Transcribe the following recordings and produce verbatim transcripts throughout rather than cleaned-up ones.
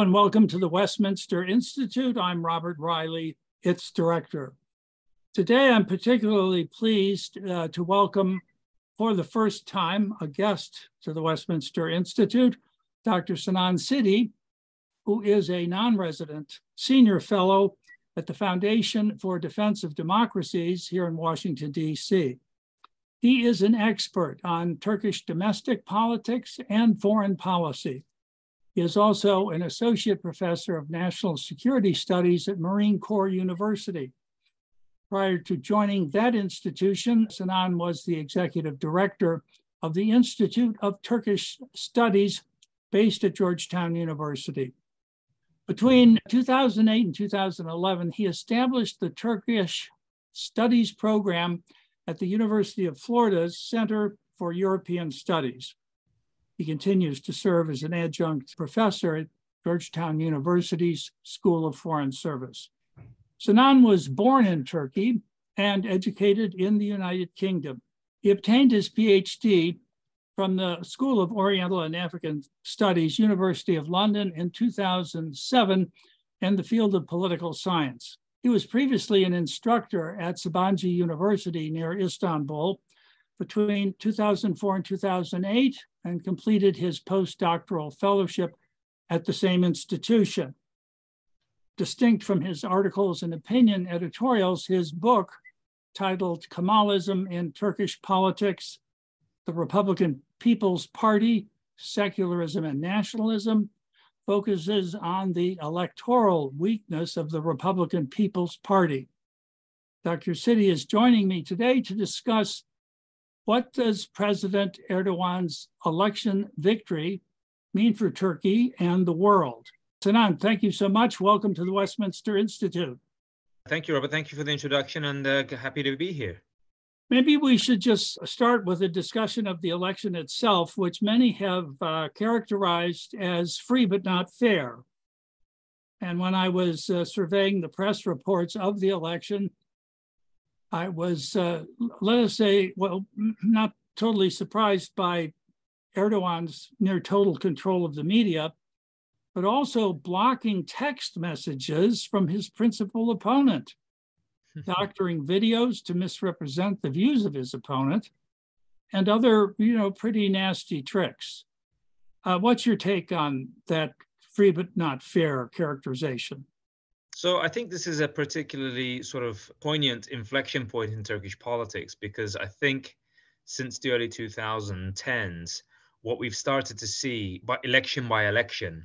and welcome to the Westminster Institute. I'm Robert Riley, its director. Today, I'm particularly pleased uh, to welcome for the first time a guest to the Westminster Institute, Doctor Sinan Siddi, who is a non-resident senior fellow at the Foundation for Defense of Democracies here in Washington, D C. He is an expert on Turkish domestic politics and foreign policy. He is also an associate professor of national security studies at Marine Corps University. Prior to joining that institution, Sinan was the executive director of the Institute of Turkish Studies based at Georgetown University. Between two thousand eight and two thousand eleven, he established the Turkish Studies program at the University of Florida's Center for European Studies. He continues to serve as an adjunct professor at Georgetown University's School of Foreign Service. Sinan was born in Turkey and educated in the United Kingdom. He obtained his PhD from the School of Oriental and African Studies, University of London in two thousand seven in the field of political science. He was previously an instructor at Sabancı University near Istanbul between two thousand four and two thousand eight and completed his postdoctoral fellowship at the same institution. Distinct from his articles and opinion editorials, his book titled Kemalism in Turkish Politics, The Republican People's Party, Secularism and Nationalism, focuses on the electoral weakness of the Republican People's Party. Doctor Siddi is joining me today to discuss what does President Erdogan's election victory mean for Turkey and the world? Sinan, thank you so much. Welcome to the Westminster Institute. Thank you, Robert. Thank you for the introduction and uh, happy to be here. Maybe we should just start with a discussion of the election itself, which many have uh, characterized as free but not fair. And when I was uh, surveying the press reports of the election, I was, uh, let us say, well, not totally surprised by Erdogan's near total control of the media, but also blocking text messages from his principal opponent, doctoring videos to misrepresent the views of his opponent, and other, you know, pretty nasty tricks. Uh, what's your take on that free but not fair characterization? So I think this is a particularly sort of poignant inflection point in Turkish politics, because I think since the early two thousand tens, what we've started to see by election by election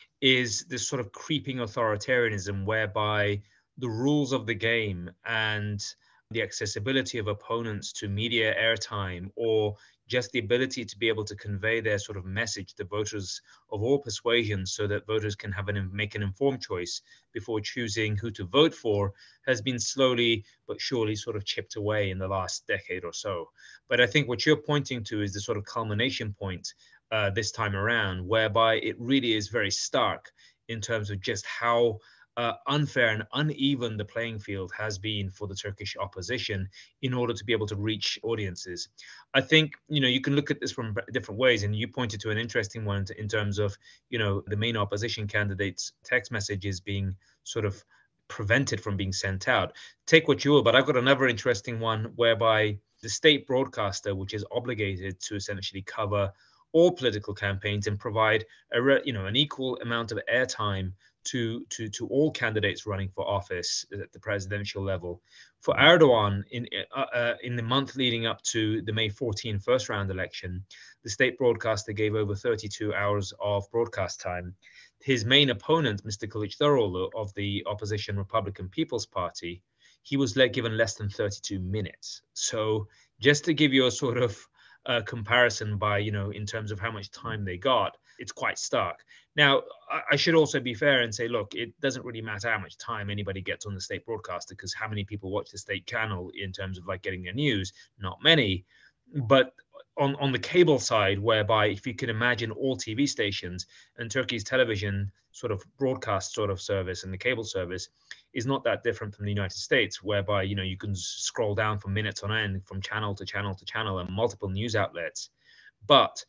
is this sort of creeping authoritarianism whereby the rules of the game and the accessibility of opponents to media airtime, or just the ability to be able to convey their sort of message to voters of all persuasions so that voters can have an make an informed choice before choosing who to vote for, has been slowly but surely sort of chipped away in the last decade or so. But I think what you're pointing to is the sort of culmination point uh, this time around, whereby it really is very stark in terms of just how Uh, unfair and uneven the playing field has been for the Turkish opposition in order to be able to reach audiences. I think, you know, you can look at this from different ways, and you pointed to an interesting one in terms of, you know, the main opposition candidate's text messages being sort of prevented from being sent out. Take what you will, but I've got another interesting one whereby the state broadcaster, which is obligated to essentially cover all political campaigns and provide a, you know, an equal amount of airtime to, to, to all candidates running for office at the presidential level. For Erdogan, in, uh, uh, in the month leading up to the May fourteenth first round election, the state broadcaster gave over thirty-two hours of broadcast time. His main opponent, Mister Kılıçdaroğlu of the opposition Republican People's Party, he was let, given less than thirty-two minutes. So just to give you a sort of uh, comparison by, you know, in terms of how much time they got, it's quite stark. Now, I should also be fair and say, look, it doesn't really matter how much time anybody gets on the state broadcaster, because how many people watch the state channel in terms of like getting their news? Not many. But on, on the cable side, whereby if you can imagine all T V stations and Turkey's television sort of broadcast sort of service and the cable service is not that different from the United States, whereby, you know, you can scroll down for minutes on end from channel to channel to channel and multiple news outlets. But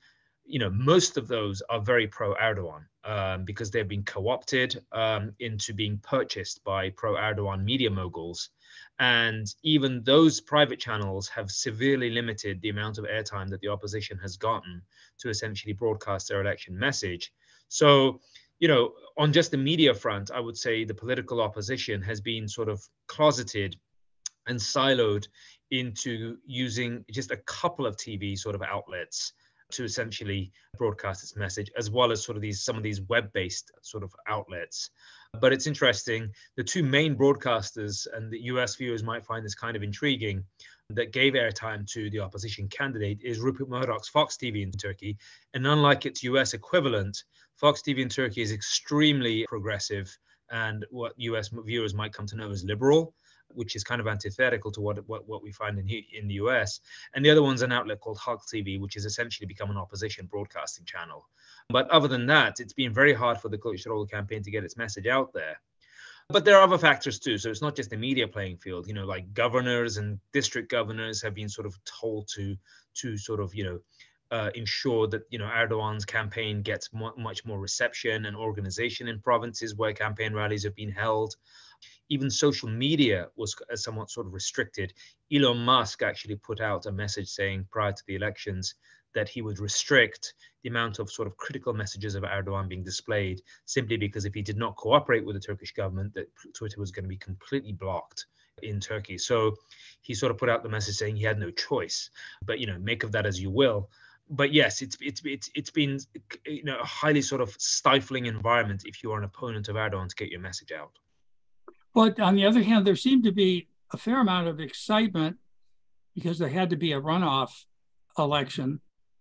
you know, most of those are very pro-Erdogan um, because they've been co-opted um, into being purchased by pro-Erdogan media moguls. And even those private channels have severely limited the amount of airtime that the opposition has gotten to essentially broadcast their election message. So, you know, on just the media front, I would say the political opposition has been sort of closeted and siloed into using just a couple of T V sort of outlets to essentially broadcast its message, as well as sort of these some of these web-based sort of outlets. But it's interesting, the two main broadcasters, and the U S viewers might find this kind of intriguing, that gave airtime to the opposition candidate is Rupert Murdoch's Fox T V in Turkey. And unlike its U S equivalent, Fox T V in Turkey is extremely progressive and what U S viewers might come to know as liberal, which is kind of antithetical to what, what, what we find in, in the U S. And the other one's an outlet called Halk T V, which has essentially become an opposition broadcasting channel. But other than that, it's been very hard for the Kılıçdaroğlu campaign to get its message out there. But there are other factors too. So it's not just the media playing field, you know, like governors and district governors have been sort of told to, to sort of, you know, uh, ensure that, you know, Erdogan's campaign gets mo- much more reception and organization in provinces where campaign rallies have been held. Even social media was somewhat sort of restricted. Elon Musk actually put out a message saying prior to the elections that he would restrict the amount of sort of critical messages of Erdogan being displayed, simply because if he did not cooperate with the Turkish government, that Twitter was going to be completely blocked in Turkey. So he sort of put out the message saying he had no choice. But, you know, make of that as you will. But yes, it's it's it's it's been, you know, a highly sort of stifling environment if you are an opponent of Erdogan to get your message out. But on the other hand, there seemed to be a fair amount of excitement because there had to be a runoff election.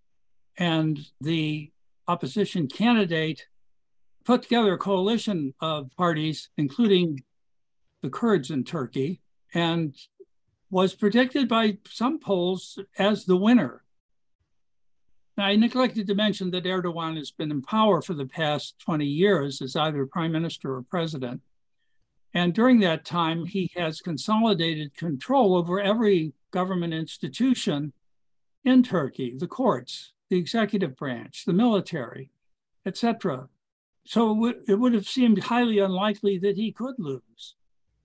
And the opposition candidate put together a coalition of parties, including the Kurds in Turkey, and was predicted by some polls as the winner. Now, I neglected to mention that Erdogan has been in power for the past twenty years as either prime minister or president. And during that time, he has consolidated control over every government institution in Turkey, the courts, the executive branch, the military, et cetera. So it would, it would have seemed highly unlikely that he could lose.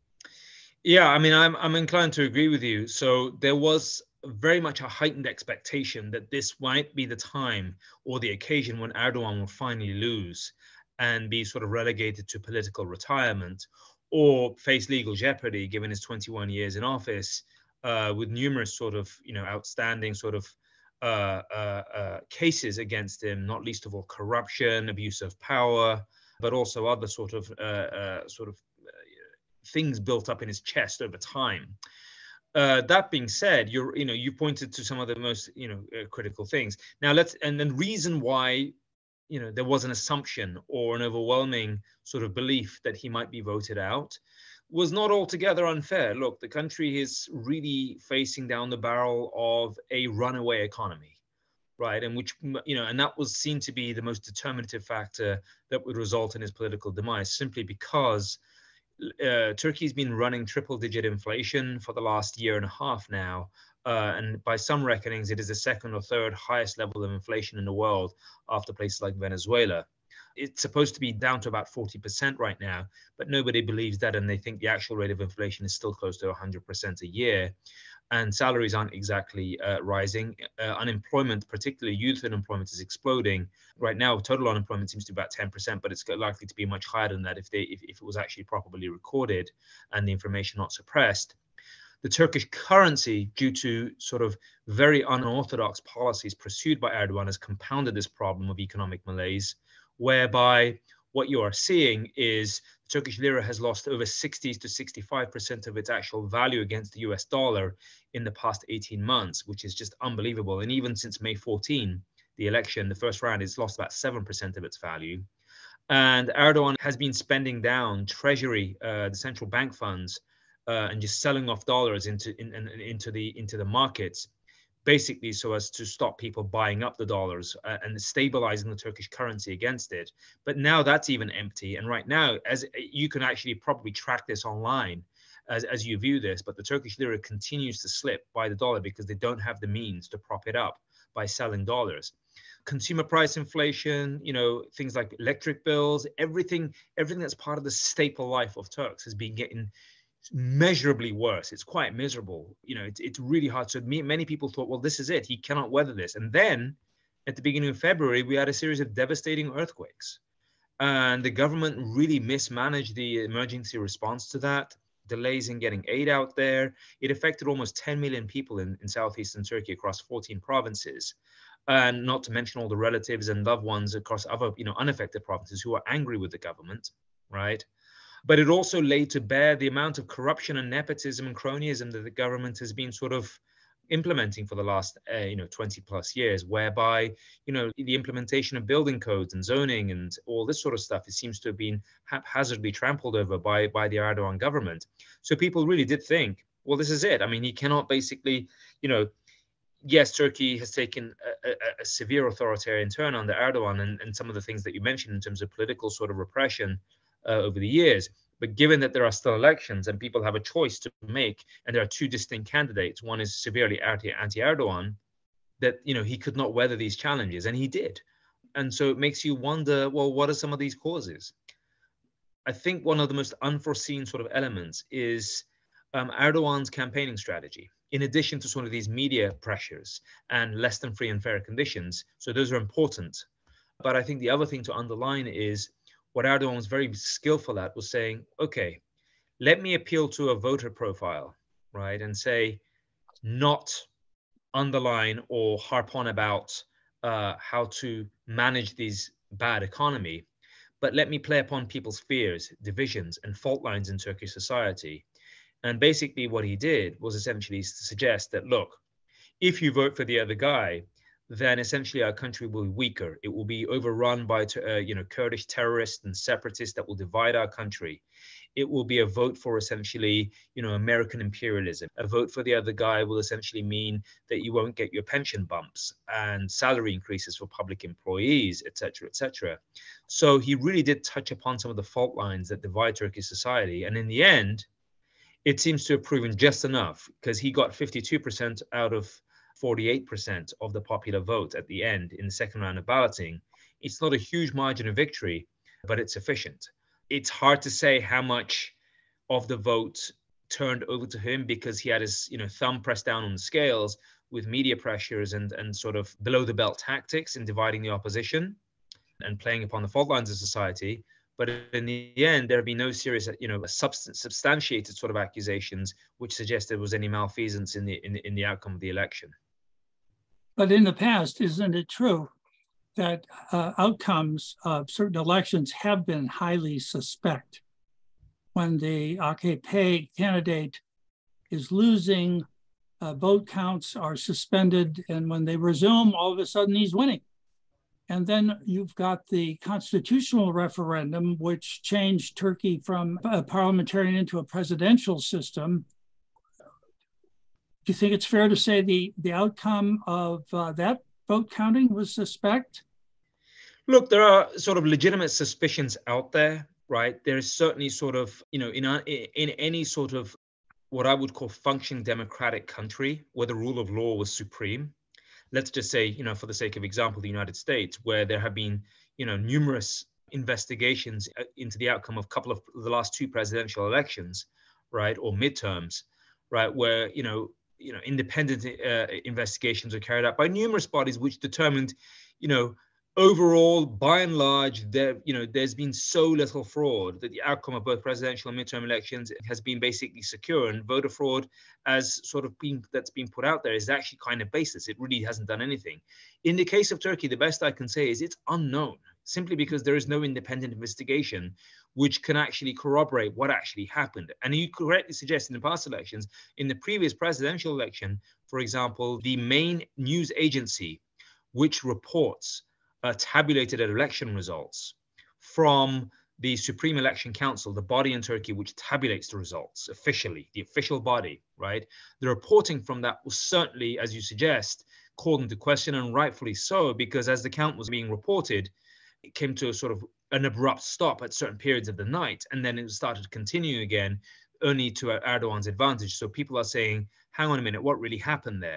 Yeah, I mean, I'm I'm inclined to agree with you. So there was very much a heightened expectation that this might be the time or the occasion when Erdogan will finally lose and be sort of relegated to political retirement or face legal jeopardy given his twenty-one years in office, uh, with numerous sort of, you know, outstanding sort of uh, uh, uh, cases against him, not least of all corruption, abuse of power, but also other sort of uh, uh, sort of things built up in his chest over time. Uh, that being said, you're, you know, you pointed to some of the most, you know, uh, critical things. Now let's, and then reason why, you know, there was an assumption or an overwhelming sort of belief that he might be voted out was not altogether unfair. Look, the country is really facing down the barrel of a runaway economy, right? And which, you know, and that was seen to be the most determinative factor that would result in his political demise, simply because Uh, Turkey's been running triple-digit inflation for the last year and a half now, uh, and by some reckonings, it is the second or third highest level of inflation in the world after places like Venezuela. It's supposed to be down to about forty percent right now, but nobody believes that, and they think the actual rate of inflation is still close to one hundred percent a year. And salaries aren't exactly uh, rising. Uh, unemployment, particularly youth unemployment, is exploding. Right now, total unemployment seems to be about ten percent, but it's likely to be much higher than that if they if, if it was actually properly recorded and the information not suppressed. The Turkish currency, due to sort of very unorthodox policies pursued by Erdogan, has compounded this problem of economic malaise, whereby what you are seeing is the Turkish lira has lost over sixty to sixty-five percent of its actual value against the U S dollar in the past eighteen months, which is just unbelievable. And even since May fourteenth, the election, the first round, it's lost about seven percent of its value. And Erdogan has been spending down treasury, uh, the central bank funds, uh, and just selling off dollars into, in, in, into, the, into the markets, basically so as to stop people buying up the dollars uh, and stabilizing the Turkish currency against it. But now that's even empty. And right now, as you can actually probably track this online as, as you view this, but the Turkish lira continues to slip by the dollar because they don't have the means to prop it up by selling dollars. consumer price inflation, you know, things like electric bills, everything, everything that's part of the staple life of Turks has been getting measurably worse. It's quite miserable. You know, it's, it's really hard. So many people thought, well, this is it. He cannot weather this. And then at the beginning of February, we had a series of devastating earthquakes. And the government really mismanaged the emergency response to that, delays in getting aid out there. It affected almost ten million people in, in southeastern Turkey across fourteen provinces. And not to mention all the relatives and loved ones across other, you know, unaffected provinces who are angry with the government, right? But it also laid to bear the amount of corruption and nepotism and cronyism that the government has been sort of implementing for the last, uh, you know, twenty plus years, whereby, you know, the implementation of building codes and zoning and all this sort of stuff, it seems to have been haphazardly trampled over by, by the Erdogan government. So people really did think, well, this is it. I mean, he cannot basically, you know, yes, Turkey has taken a, a, a severe authoritarian turn under Erdogan and, and some of the things that you mentioned in terms of political sort of repression Uh, over the years. But given that there are still elections and people have a choice to make, and there are two distinct candidates, one is severely anti-Erdogan, that, you know, he could not weather these challenges, and he did. And so it makes you wonder, well, what are some of these causes? I think one of the most unforeseen sort of elements is um, Erdogan's campaigning strategy, in addition to sort of these media pressures and less than free and fair conditions. So those are important. But I think the other thing to underline is what Erdogan was very skillful at was saying, okay, let me appeal to a voter profile, right? And say, not underline or harp on about uh, how to manage these bad economy, but let me play upon people's fears, divisions, and fault lines in Turkish society. And basically what he did was essentially to suggest that, look, if you vote for the other guy, then essentially our country will be weaker. It will be overrun by, uh, you know, Kurdish terrorists and separatists that will divide our country. It will be a vote for essentially, you know, American imperialism. A vote for the other guy will essentially mean that you won't get your pension bumps and salary increases for public employees, et cetera, et cetera. So he really did touch upon some of the fault lines that divide Turkish society. And in the end, it seems to have proven just enough, because he got fifty-two percent out of forty-eight percent of the popular vote at the end in the second round of balloting. It's not a huge margin of victory, but it's sufficient. It's hard to say how much of the vote turned over to him, because he had his, you know, thumb pressed down on the scales with media pressures and, and sort of below the belt tactics in dividing the opposition and playing upon the fault lines of society. But in the end, there have been no serious, you know, substance, substantiated sort of accusations which suggest there was any malfeasance in the, in the in the outcome of the election. But in the past, isn't it true that uh, outcomes of certain elections have been highly suspect? When the A K P candidate is losing, uh, vote counts are suspended, and when they resume, all of a sudden he's winning. And then you've got the constitutional referendum, which changed Turkey from a parliamentarian into a presidential system. Do you think it's fair to say the, the outcome of uh, that vote counting was suspect? Look, there are sort of legitimate suspicions out there, right? There is certainly sort of, you know, in, a, in any sort of what I would call functioning democratic country where the rule of law was supreme. Let's just say, you know, for the sake of example, the United States, where there have been, you know, numerous investigations into the outcome of a couple of the last two presidential elections, right, or midterms, right, where, you know, you know, independent uh, investigations are carried out by numerous bodies, which determined, you know, overall, by and large, there, you know, there's been so little fraud that the outcome of both presidential and midterm elections has been basically secure. And voter fraud, as sort of been that's been put out there, is actually kind of baseless. It really hasn't done anything. In the case of Turkey, the best I can say is it's unknown, simply because there is no independent investigation which can actually corroborate what actually happened. And you correctly suggest in the past elections, in the previous presidential election, for example, the main news agency which reports Uh, tabulated election results from the Supreme Election Council, the body in Turkey which tabulates the results officially, the official body, right? The reporting from that was certainly, as you suggest, called into question, and rightfully so, because as the count was being reported, it came to a sort of an abrupt stop at certain periods of the night, and then it started continuing again, only to Erdogan's advantage. So people are saying, hang on a minute, what really happened there?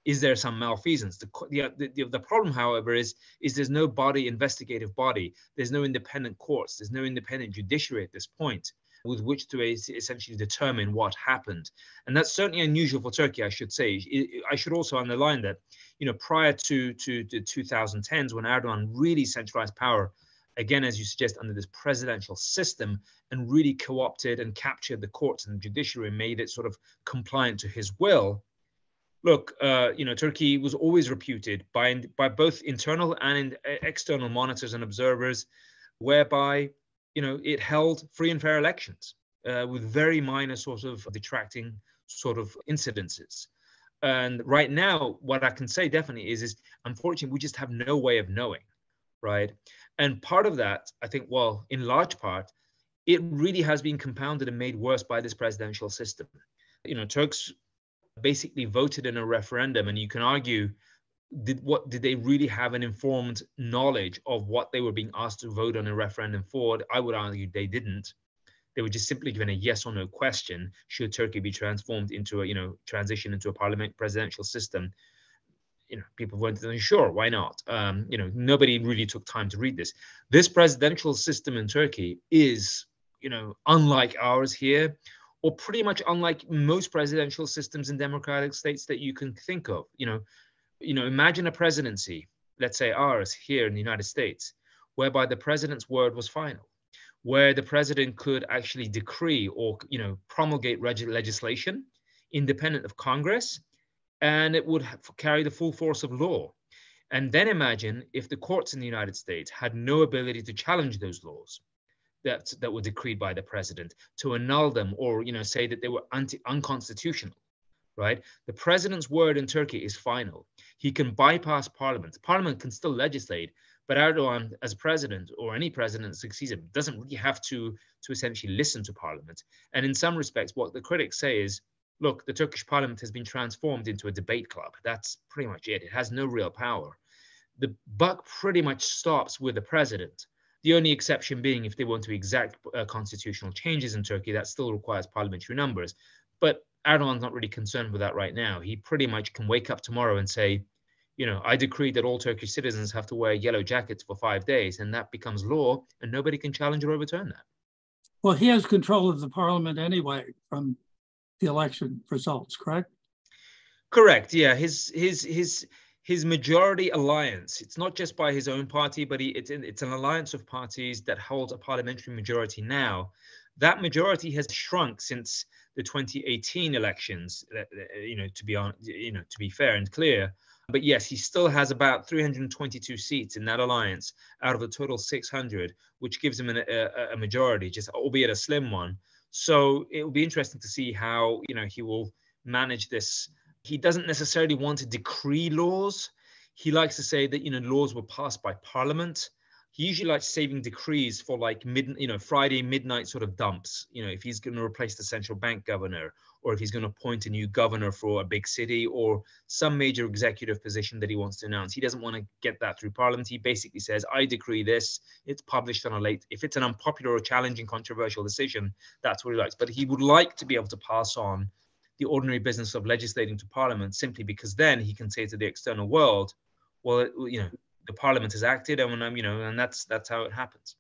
is there some malfeasance? The, the, the, the problem, however, is, is there's no body, investigative body. There's no independent courts. There's no independent judiciary at this point with which to essentially determine what happened. And that's certainly unusual for Turkey, I should say. I should also underline that, you know, prior to, to the twenty tens, when Erdogan really centralized power, again, as you suggest, under this presidential system, and really co-opted and captured the courts and the judiciary, made it sort of compliant to his will. Look, uh, you know, Turkey was always reputed by, by both internal and in, uh, external monitors and observers, whereby, you know, it held free and fair elections uh, with very minor sort of detracting sort of incidences. And right now, what I can say definitely is, is unfortunately, we just have no way of knowing, right? And part of that, I think, well, in large part, it really has been compounded and made worse by this presidential system. You know, Turks basically voted in a referendum, and you can argue, did what did they really have an informed knowledge of what they were being asked to vote on a referendum for? I would argue they didn't. They were just simply given a yes or no question: should Turkey be transformed into a, you know, transition into a parliament presidential system? You know, people weren't sure. Why not? Um, you know, nobody really took time to read this. This presidential system in Turkey is, you know, unlike ours here, or pretty much unlike most presidential systems in democratic states that you can think of. You know, you know, imagine a presidency, let's say ours here in the United States, whereby the president's word was final, where the president could actually decree or, you know, promulgate reg- legislation independent of Congress, and it would carry the full force of law. And then imagine if the courts in the United States had no ability to challenge those laws that, that were decreed by the president, to annul them, or, you know, say that they were anti unconstitutional, right? The president's word in Turkey is final. He can bypass parliament. Parliament can still legislate, but Erdogan, as president, or any president that succeeds him, doesn't really have to, to essentially listen to parliament. And in some respects, what the critics say is, look, the Turkish parliament has been transformed into a debate club. That's pretty much it. It has no real power. The buck pretty much stops with the president. The only exception being if they want to exact uh, constitutional changes in Turkey, that still requires parliamentary numbers. But Erdogan's not really concerned with that right now. He pretty much can wake up tomorrow and say, you know, I decree that all Turkish citizens have to wear yellow jackets for five days, and that becomes law, and nobody can challenge or overturn that. Well, he has control of the parliament anyway from the election results, correct? Correct. Yeah, his his his his majority alliance. It's not just by his own party, but he, it's it's an alliance of parties that holds a parliamentary majority now. That majority has shrunk since the twenty eighteen elections. You know, to be on, you know, to be fair and clear. But yes, he still has about three hundred twenty-two seats in that alliance out of a total six hundred, which gives him an, a, a majority, just albeit a slim one. So it will be interesting to see how, you know, he will manage this. He doesn't necessarily want to decree laws. He likes to say that, you know, laws were passed by parliament. He usually likes saving decrees for like mid, you know, Friday midnight sort of dumps. You know, if he's going to replace the central bank governor, or if he's going to appoint a new governor for a big city, or some major executive position that he wants to announce. He doesn't want to get that through parliament. He basically says, I decree this, it's published on a late, if it's an unpopular or challenging, controversial decision, that's what he likes. But he would like to be able to pass on the ordinary business of legislating to parliament, simply because then he can say to the external world, well, you know, the parliament has acted, and when I'm, you know, and that's that's how it happens.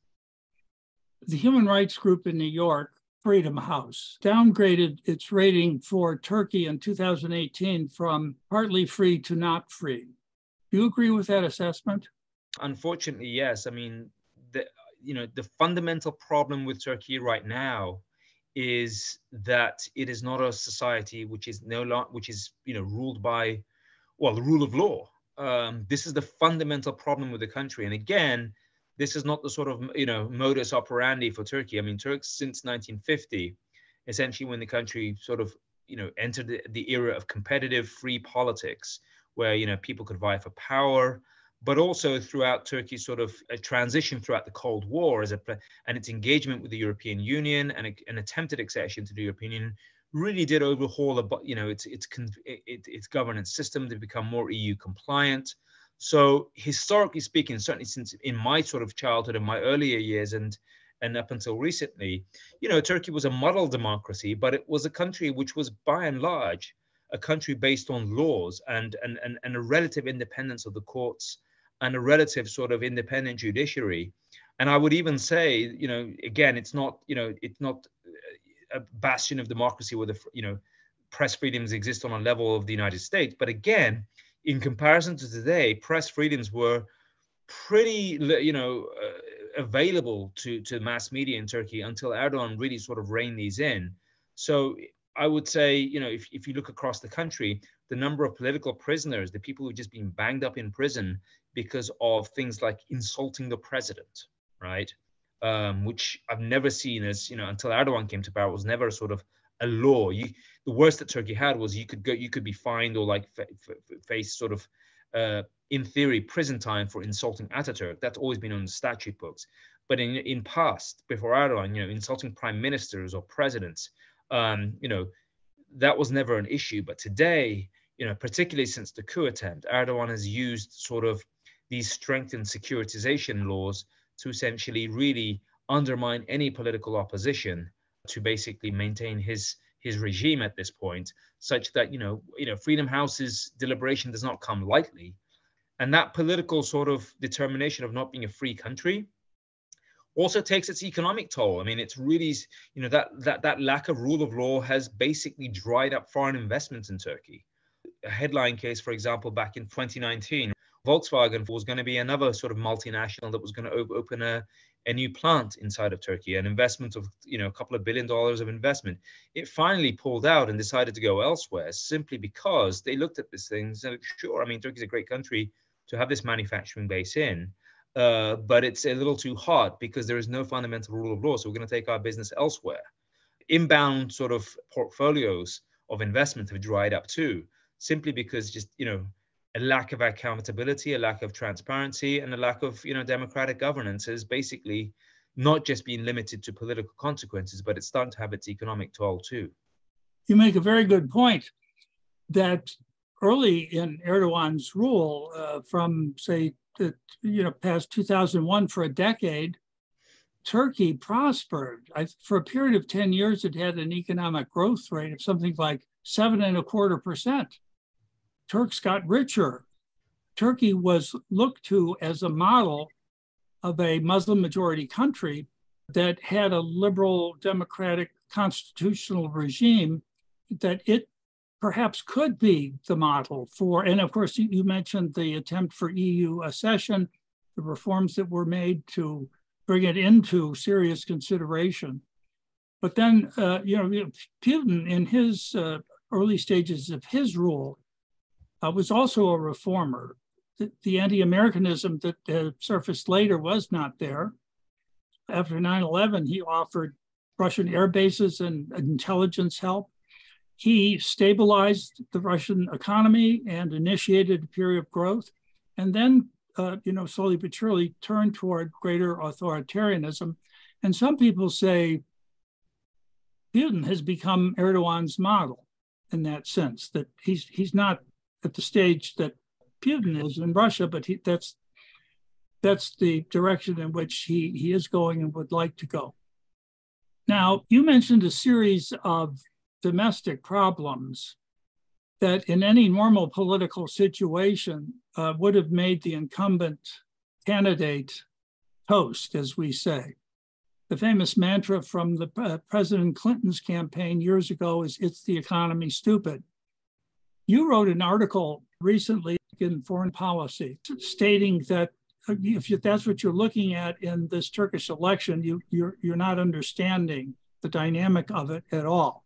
The human rights group in New York, Freedom House, downgraded its rating for Turkey in two thousand eighteen from partly free to not free. Do you agree with that assessment? Unfortunately, yes. I mean, the you know the fundamental problem with Turkey right now is that it is not a society which is no longer which is you know ruled by, well, the rule of law. Um, this is the fundamental problem with the country. And again, this is not the sort of, you know, modus operandi for Turkey. I mean, Turks since nineteen fifty, essentially when the country sort of, you know, entered the, the era of competitive free politics, where, you know, people could vie for power, but also throughout Turkey's sort of a transition throughout the Cold War as a, and its engagement with the European Union and a, an attempted accession to the European Union, really did overhaul, you know, its its its its governance system to become more E U compliant. So historically speaking, certainly since in my sort of childhood and my earlier years and and up until recently, you know, Turkey was a model democracy, but it was a country which was by and large a country based on laws and, and, and, and a relative independence of the courts and a relative sort of independent judiciary. And I would even say, you know, again, it's not, you know, it's not a bastion of democracy where the, you know, press freedoms exist on a level of the United States. But again, in comparison to today, press freedoms were pretty, you know, uh, available to, to mass media in Turkey until Erdogan really sort of reined these in. So I would say, you know, if, if you look across the country, the number of political prisoners, the people who've just been banged up in prison because of things like insulting the president, right? Um, which I've never seen as, you know, until Erdogan came to power, was never sort of a law. You, the worst that Turkey had was you could go, you could be fined or like f- f- face sort of, uh, in theory, prison time for insulting Ataturk. That's always been on the statute books. But in in past, before Erdogan, you know, insulting prime ministers or presidents, um, you know, that was never an issue. But today, you know, particularly since the coup attempt, Erdogan has used sort of these strengthened securitization laws to essentially really undermine any political opposition to basically maintain his his regime at this point, such that, you know, you know, Freedom House's deliberation does not come lightly. And that political sort of determination of not being a free country also takes its economic toll. I mean, it's really, you know, that that that lack of rule of law has basically dried up foreign investments in Turkey. A headline case, for example, back in twenty nineteen, Volkswagen was going to be another sort of multinational that was going to op- open a, a new plant inside of Turkey, an investment of, you know, a couple of billion dollars of investment. It finally pulled out and decided to go elsewhere simply because they looked at this thing and said, sure, I mean, Turkey's a great country to have this manufacturing base in, uh, but it's a little too hot because there is no fundamental rule of law. So we're going to take our business elsewhere. Inbound sort of portfolios of investment have dried up too, simply because just, you know, a lack of accountability, a lack of transparency, and a lack of, you know, democratic governance has basically not just been limited to political consequences, but it's starting to have its economic toll too. You make a very good point that early in Erdogan's rule, uh, from say, the, you know, past two thousand one for a decade, Turkey prospered. I, for a period of ten years, it had an economic growth rate of something like seven and a quarter percent. Turks got richer. Turkey was looked to as a model of a Muslim majority country that had a liberal democratic constitutional regime that it perhaps could be the model for. And of course, you mentioned the attempt for E U accession, the reforms that were made to bring it into serious consideration. But then, uh, you know, Putin in his uh, early stages of his rule uh, was also a reformer. The, the anti-Americanism that uh, surfaced later was not there. After nine eleven, he offered Russian air bases and intelligence help. He stabilized the Russian economy and initiated a period of growth, and then, uh, you know, slowly but surely turned toward greater authoritarianism. And some people say Putin has become Erdogan's model in that sense, that he's he's not at the stage that Putin is in Russia, but he, that's that's the direction in which he, he is going and would like to go. Now, you mentioned a series of domestic problems that in any normal political situation uh, would have made the incumbent candidate toast, as we say. The famous mantra from the uh, President Clinton's campaign years ago is, "It's the economy, stupid." You wrote an article recently in Foreign Policy stating that if that's what you're looking at in this Turkish election, you, you're, you're not understanding the dynamic of it at all.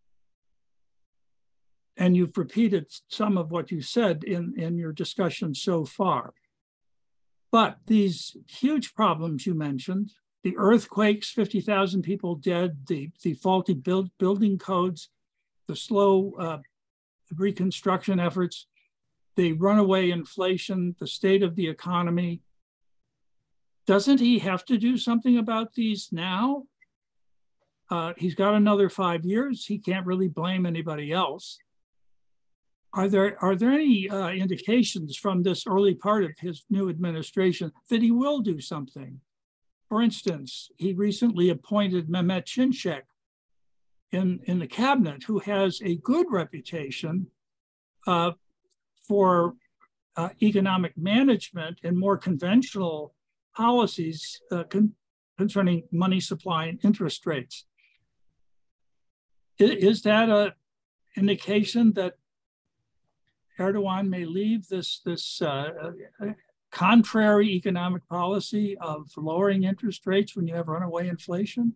And you've repeated some of what you said in, in your discussion so far. But these huge problems you mentioned, the earthquakes, fifty thousand people dead, the, the faulty build, building codes, the slow uh, reconstruction efforts, the runaway inflation, the state of the economy. Doesn't he have to do something about these now? Uh, he's got another five years. He can't really blame anybody else. Are there, are there any uh, indications from this early part of his new administration that he will do something? For instance, he recently appointed Mehmet Şimşek in, in the cabinet who has a good reputation uh, for uh, economic management and more conventional policies uh, con- concerning money supply and interest rates. Is, is that an indication that Erdogan may leave this, this uh, contrary economic policy of lowering interest rates when you have runaway inflation?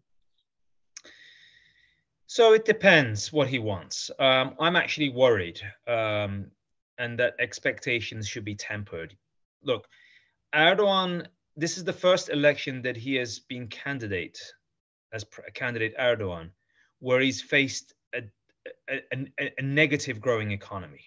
So it depends what he wants. Um, I'm actually worried, um, and that expectations should be tempered. Look, Erdogan, this is the first election that he has been candidate as pr- candidate Erdogan, where he's faced a, a, a, a negative growing economy.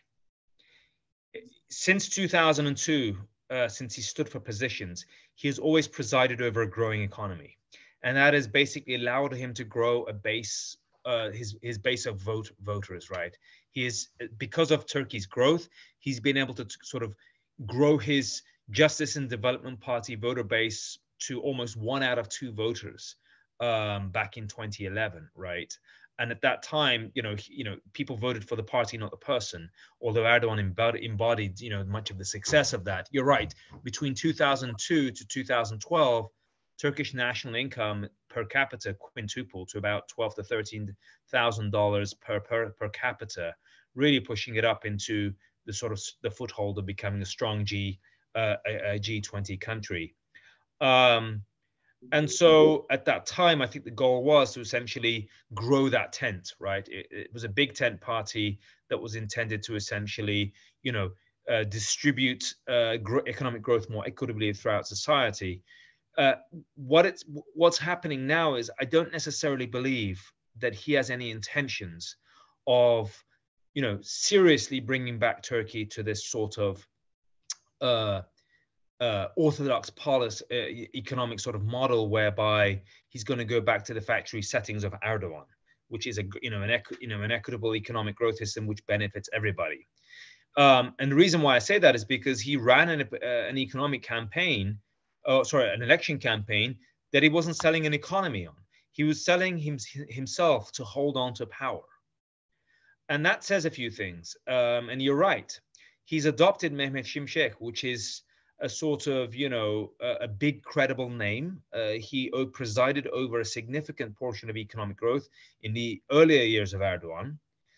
Since two thousand two, uh, since he stood for positions, he has always presided over a growing economy. And that has basically allowed him to grow a base, uh, his, his base of vote voters, right? He is, because of Turkey's growth, he's been able to t- sort of grow his Justice and Development Party voter base to almost one out of two voters um, back in twenty eleven, right? And at that time, you know, you know, people voted for the party, not the person. Although Erdogan embodied, embodied, you know, much of the success of that. You're right. Between two thousand two to two thousand twelve, Turkish national income per capita quintupled to about twelve to thirteen thousand dollars per per per capita, really pushing it up into the sort of the foothold of becoming a strong G uh, a, a G twenty country. Um, And so at that time, I think the goal was to essentially grow that tent, right? It, it was a big tent party that was intended to essentially, you know, uh, distribute uh, gr- economic growth more equitably throughout society. Uh, what it's what's happening now is I don't necessarily believe that he has any intentions of, you know, seriously bringing back Turkey to this sort of uh, uh, orthodox policy, uh, economic sort of model whereby he's going to go back to the factory settings of Erdogan, which is a you know an equ- you know an equitable economic growth system which benefits everybody. Um, and the reason why I say that is because he ran an, uh, an economic campaign, oh, sorry, an election campaign that he wasn't selling an economy on. He was selling him, himself to hold on to power. And that says a few things. Um, and you're right. He's adopted Mehmet Şimşek, which is a sort of, you know, a, a big credible name. Uh, he uh, presided over a significant portion of economic growth in the earlier years of Erdogan.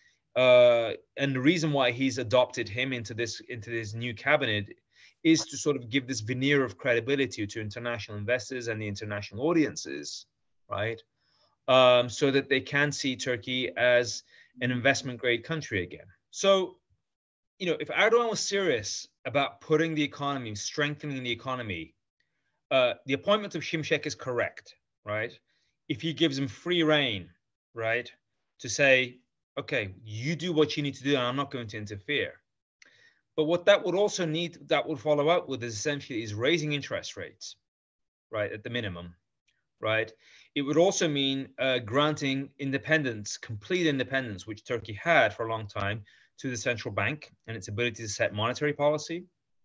Uh, and the reason why he's adopted him into this into this new cabinet is to sort of give this veneer of credibility to international investors and the international audiences, right? Um, so that they can see Turkey as an investment grade country again. So, you know, if Erdogan was serious about putting the economy, strengthening the economy, uh, the appointment of Şimşek is correct, right? If he gives him free rein, right, to say, okay, you do what you need to do, and I'm not going to interfere. But what that would also need, that would follow up with is essentially is raising interest rates, right, at the minimum, right? It would also mean uh, granting independence, complete independence, which Turkey had for a long time, to the central bank and its ability to set monetary policy.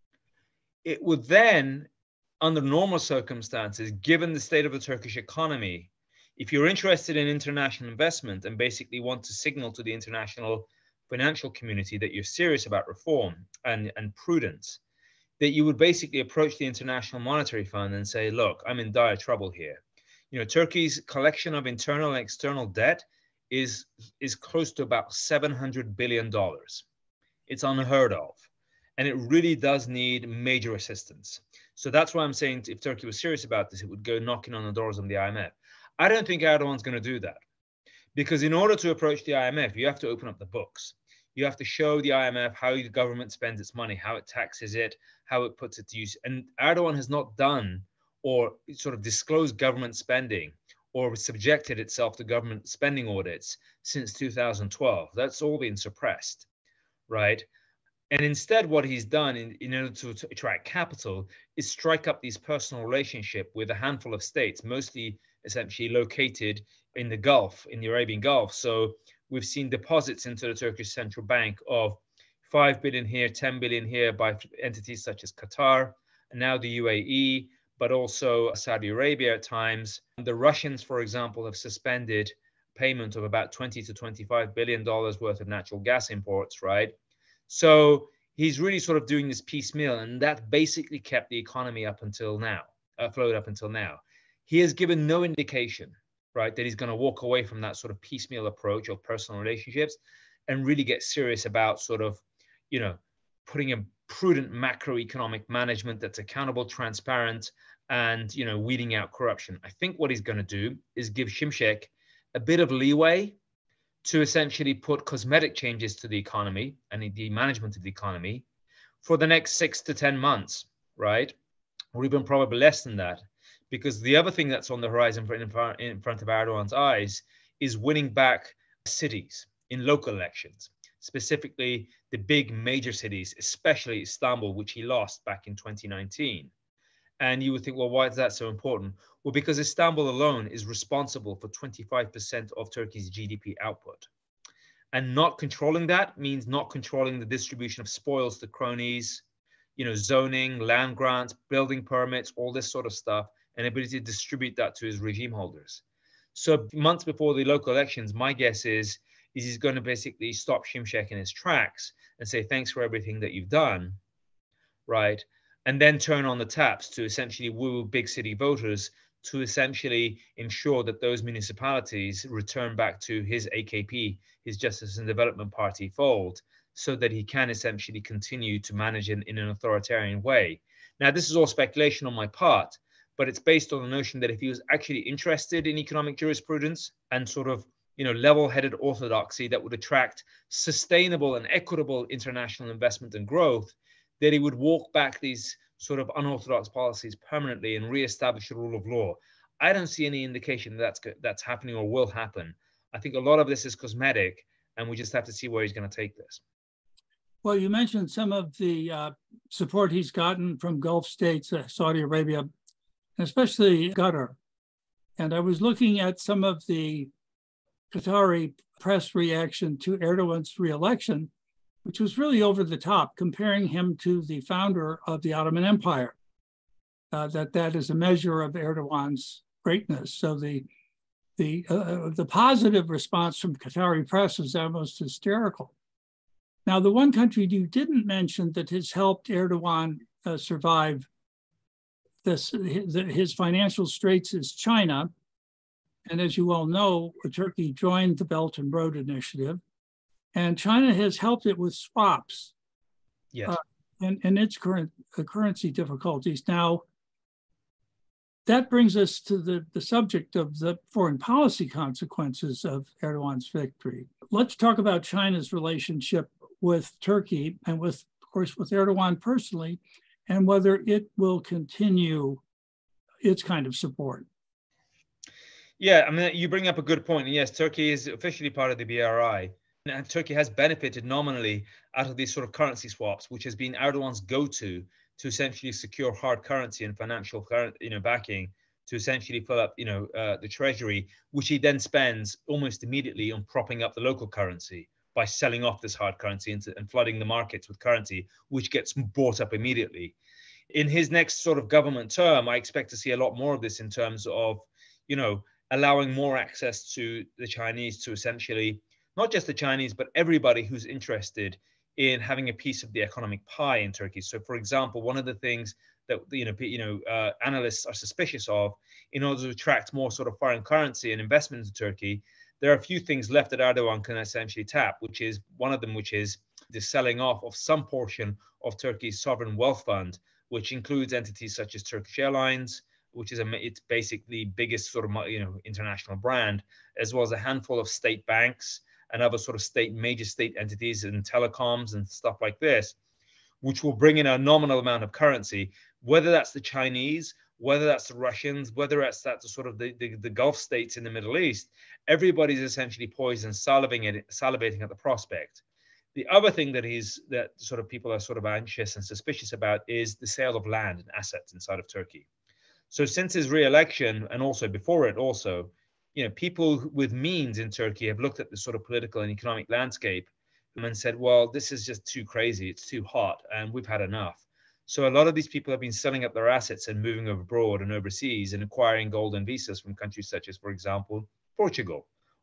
It would then, under normal circumstances, given the state of the Turkish economy, if you're interested in international investment and basically want to signal to the international financial community that you're serious about reform and, and prudence, that you would basically approach the International Monetary Fund and say, look, I'm in dire trouble here. You know, Turkey's collection of internal and external debt is, is close to about seven hundred billion dollars. It's unheard of. And it really does need major assistance. So that's why I'm saying if Turkey was serious about this, it would go knocking on the doors of the I M F. I don't think Erdogan's going to do that. Because in order to approach the I M F, you have to open up the books. You have to show the I M F how the government spends its money, how it taxes it, how it puts it to use. And Erdogan has not done or sort of disclosed government spending or subjected itself to government spending audits since two thousand twelve. That's all been suppressed, right? And instead, what he's done in, in order to, to attract capital is strike up these personal relationship with a handful of states, mostly essentially located in the Gulf, in the Arabian Gulf. So we've seen deposits into the Turkish central bank of five billion here, ten billion here by entities such as Qatar, and now the U A E, but also Saudi Arabia at times. The Russians, for example, have suspended payment of about twenty to twenty-five billion dollars worth of natural gas imports, right? So he's really sort of doing this piecemeal, and that basically kept the economy up until now, afloat up until now. He has given no indication, right, that he's going to walk away from that sort of piecemeal approach of personal relationships and really get serious about sort of, you know, putting a prudent macroeconomic management that's accountable, transparent, and, you know, weeding out corruption. I think what he's going to do is give Shimshek a bit of leeway to essentially put cosmetic changes to the economy and the management of the economy for the next six to ten months, right? Or even probably less than that. Because the other thing that's on the horizon in front of Erdogan's eyes is winning back cities in local elections, specifically the big major cities, especially Istanbul, which he lost back in twenty nineteen. And you would think, well, why is that so important? Well, because Istanbul alone is responsible for twenty-five percent of Turkey's G D P output. And not controlling that means not controlling the distribution of spoils to cronies, you know, zoning, land grants, building permits, all this sort of stuff, and ability to distribute that to his regime holders. So months before the local elections, my guess is, is he's going to basically stop Shimshek in his tracks and say, thanks for everything that you've done, right? And then turn on the taps to essentially woo big city voters to essentially ensure that those municipalities return back to his A K P, his Justice and Development Party fold, so that he can essentially continue to manage in, in an authoritarian way. Now, this is all speculation on my part, but it's based on the notion that if he was actually interested in economic jurisprudence and sort of, you know, level-headed orthodoxy that would attract sustainable and equitable international investment and growth, that he would walk back these sort of unorthodox policies permanently and reestablish the rule of law. I don't see any indication that that's, that's happening or will happen. I think a lot of this is cosmetic, and we just have to see where he's going to take this. Well, you mentioned some of the uh, support he's gotten from Gulf states, uh, Saudi Arabia, especially Qatar. And I was looking at some of the Qatari press reaction to Erdogan's re-election, which was really over the top, comparing him to the founder of the Ottoman Empire, uh, that that is a measure of Erdogan's greatness. So the the uh, the positive response from Qatari press was almost hysterical. Now, the one country you didn't mention that has helped Erdogan uh, survive this his, his financial straits is China. And as you all know, Turkey joined the Belt and Road Initiative, and China has helped it with swaps. Yes. Uh, and, and its current uh, currency difficulties. Now, that brings us to the, the subject of the foreign policy consequences of Erdogan's victory. Let's talk about China's relationship with Turkey and with, of course, with Erdogan personally, and whether it will continue its kind of support. Yeah, I mean, you bring up a good point. Yes, Turkey is officially part of the B R I. And Turkey has benefited nominally out of these sort of currency swaps, which has been Erdogan's go-to to essentially secure hard currency and financial current, you know, backing to essentially fill up, you know, uh, the treasury, which he then spends almost immediately on propping up the local currency by selling off this hard currency into, and flooding the markets with currency, which gets bought up immediately. In his next sort of government term, I expect to see a lot more of this in terms of, you know, allowing more access to the Chinese to essentially, not just the Chinese, but everybody who's interested in having a piece of the economic pie in Turkey. So, for example, one of the things that you know, you know, uh, analysts are suspicious of, in order to attract more sort of foreign currency and investment into Turkey, there are a few things left that Erdogan can essentially tap, which is one of them, which is the selling off of some portion of Turkey's sovereign wealth fund, which includes entities such as Turkish Airlines, which is a, its basically biggest sort of, you know, international brand, as well as a handful of state banks and other sort of state, major state entities and telecoms and stuff like this, which will bring in a nominal amount of currency, whether that's the Chinese, whether that's the Russians, whether that's that sort of the, the, the Gulf states in the Middle East. Everybody's essentially poised and salivating at, salivating at the prospect. The other thing that he's, that sort of people are sort of anxious and suspicious about is the sale of land and assets inside of Turkey. So since his re-election, and also before it also, you know, people with means in Turkey have looked at the sort of political and economic landscape and said, well, this is just too crazy, it's too hot, and we've had enough. So a lot of these people have been selling up their assets and moving abroad and overseas and acquiring golden visas from countries such as, for example, Portugal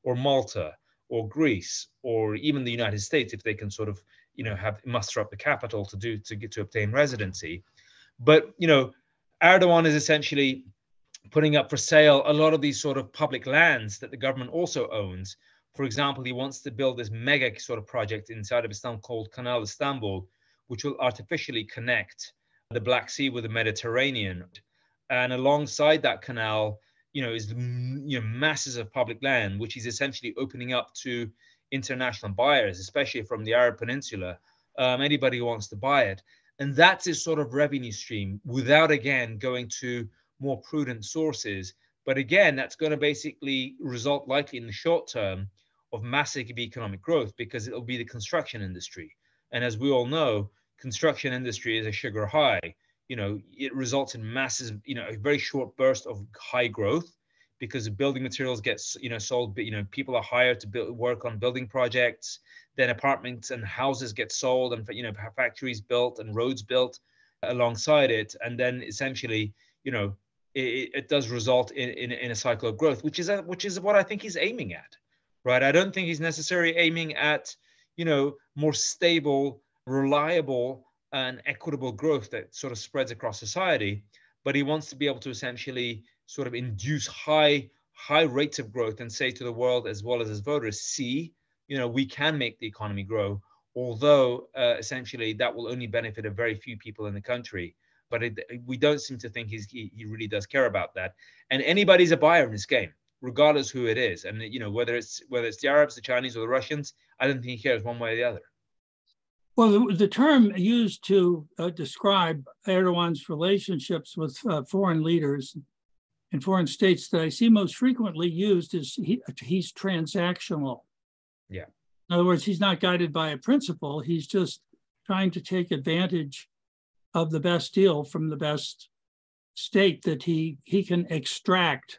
or Malta, or Greece, or even the United States, if they can sort of, you know, have muster up the capital to do to get to obtain residency. But, you know, Erdogan is essentially putting up for sale a lot of these sort of public lands that the government also owns. For example, he wants to build this mega sort of project inside of Istanbul called Canal Istanbul, which will artificially connect the Black Sea with the Mediterranean. And alongside that canal, you know, is, you know, masses of public land, which is essentially opening up to international buyers, especially from the Arab Peninsula, um, anybody who wants to buy it. And that's his sort of revenue stream without, again, going to more prudent sources. But again, that's going to basically result likely in the short term of massive economic growth, because it'll be the construction industry. And as we all know, construction industry is a sugar high. You know, it results in massive, you know, a very short burst of high growth, because building materials gets, you know, sold, you know, people are hired to build, work on building projects, then apartments and houses get sold, and, you know, factories built and roads built alongside it. And then essentially, you know, it, it does result in, in, in a cycle of growth, which is a, which is what I think he's aiming at, right? I don't think he's necessarily aiming at, you know, more stable, reliable, and equitable growth that sort of spreads across society, but he wants to be able to essentially sort of induce high, high rates of growth and say to the world as well as his voters, see, you know, we can make the economy grow, although uh, essentially that will only benefit a very few people in the country. But it, we don't seem to think he's, he, he really does care about that. And anybody's a buyer in this game, regardless who it is. And, you know, whether it's whether it's the Arabs, the Chinese, or the Russians, I don't think he cares one way or the other. Well, the, the term used to uh, describe Erdogan's relationships with uh, foreign leaders and foreign states that I see most frequently used is he, he's transactional. Yeah. In other words, he's not guided by a principle. He's just trying to take advantage of the best deal from the best state that he, he can extract.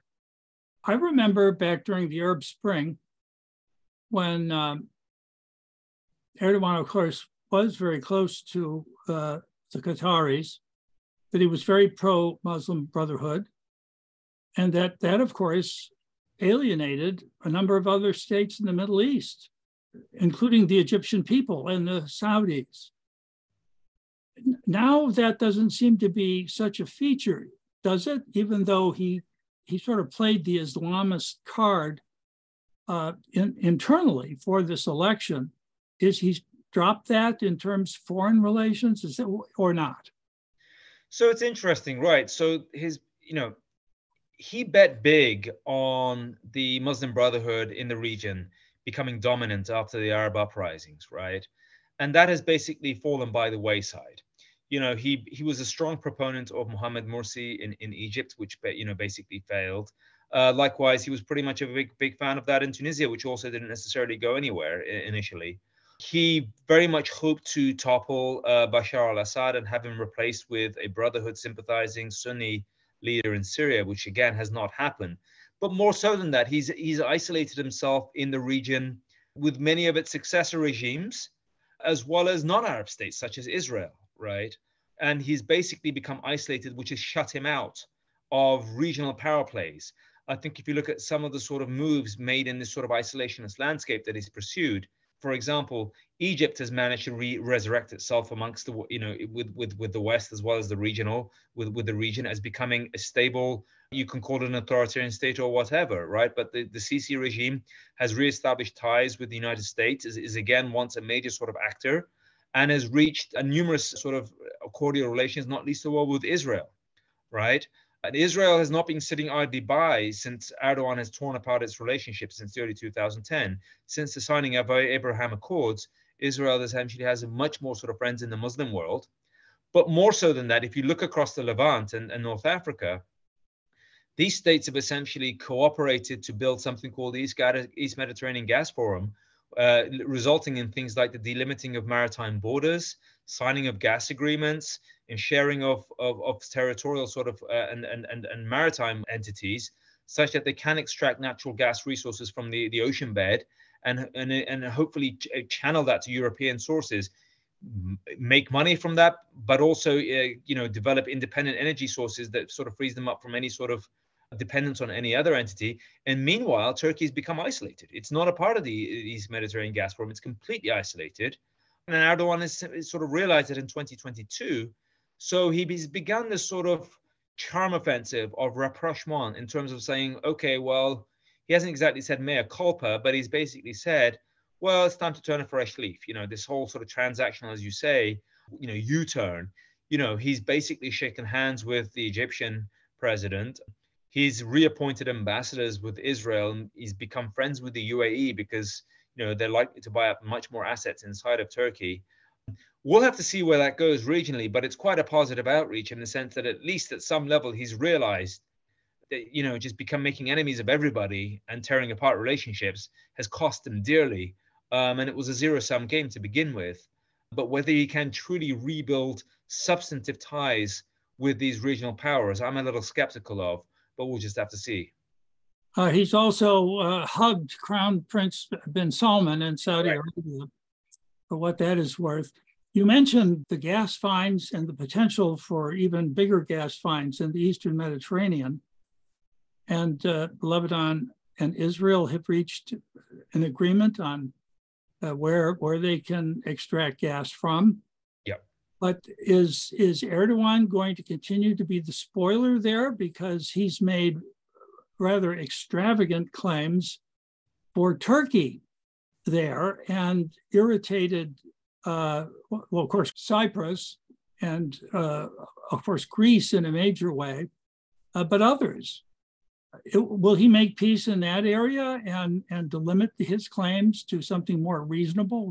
I remember back during the Arab Spring when um, Erdogan, of course, was very close to uh, the Qataris, that he was very pro-Muslim Brotherhood, and that that, of course, alienated a number of other states in the Middle East, including the Egyptian people and the Saudis. Now that doesn't seem to be such a feature, does it? Even though he he sort of played the Islamist card uh, in, internally for this election, is he's dropped that in terms of foreign relations, is it, or not? So it's interesting, right? So his, you know, he bet big on the Muslim Brotherhood in the region becoming dominant after the Arab uprisings, right? And that has basically fallen by the wayside. You know, he he was a strong proponent of Mohamed Morsi in, in Egypt, which, you know, basically failed. Uh, likewise, he was pretty much a big, big fan of that in Tunisia, which also didn't necessarily go anywhere initially. He very much hoped to topple uh, Bashar al-Assad and have him replaced with a Brotherhood sympathizing Sunni leader in Syria, which again has not happened. But more so than that, he's he's isolated himself in the region with many of its successor regimes, as well as non-Arab states such as Israel, right? And he's basically become isolated, which has shut him out of regional power plays. I think if you look at some of the sort of moves made in this sort of isolationist landscape that he's pursued, for example, Egypt has managed to re- resurrect itself amongst the, you know, with, with, with the West as well as the regional, with, with the region as becoming a stable, you can call it an authoritarian state or whatever, right? But the, the Sisi regime has reestablished ties with the United States, is, is again once a major sort of actor, and has reached a numerous sort of cordial relations, not least of all with Israel, right? And Israel has not been sitting idly by since Erdogan has torn apart its relationship since the early two thousand ten. Since the signing of Abraham Accords, Israel essentially has much more sort of friends in the Muslim world. But more so than that, if you look across the Levant and, and North Africa, these states have essentially cooperated to build something called the East, East Mediterranean Gas Forum, uh, resulting in things like the delimiting of maritime borders, signing of gas agreements, and sharing of, of, of territorial sort of uh, and, and, and, and maritime entities, such that they can extract natural gas resources from the, the ocean bed and, and, and hopefully ch- channel that to European sources, make money from that, but also uh, you know, develop independent energy sources that sort of frees them up from any sort of dependence on any other entity. And meanwhile, Turkey has become isolated. It's not a part of the East Mediterranean Gas Forum. It's completely isolated. And Erdogan has sort of realized it in twenty twenty-two. So he's begun this sort of charm offensive of rapprochement in terms of saying, okay, well, he hasn't exactly said mea culpa, but he's basically said, well, it's time to turn a fresh leaf. You know, this whole sort of transactional, as you say, you know, U-turn. You know, he's basically shaken hands with the Egyptian president. He's reappointed ambassadors with Israel, and he's become friends with the U A E because, you know, they're likely to buy up much more assets inside of Turkey. We'll have to see where that goes regionally, but it's quite a positive outreach in the sense that at least at some level he's realized that, you know, just become making enemies of everybody and tearing apart relationships has cost him dearly. Um, and it was a zero-sum game to begin with. But whether he can truly rebuild substantive ties with these regional powers, I'm a little skeptical of, but we'll just have to see. Uh, he's also uh, hugged Crown Prince bin Salman in Saudi Right. Arabia, for what that is worth. You mentioned the gas finds and the potential for even bigger gas finds in the Eastern Mediterranean. And uh, Lebanon and Israel have reached an agreement on uh, where, where they can extract gas from. Yep. But is, is Erdogan going to continue to be the spoiler there? Because he's made rather extravagant claims for Turkey there and irritated, uh, well, of course, Cyprus and, uh, of course, Greece in a major way, uh, but others. It, will he make peace in that area and, and to limit his claims to something more reasonable?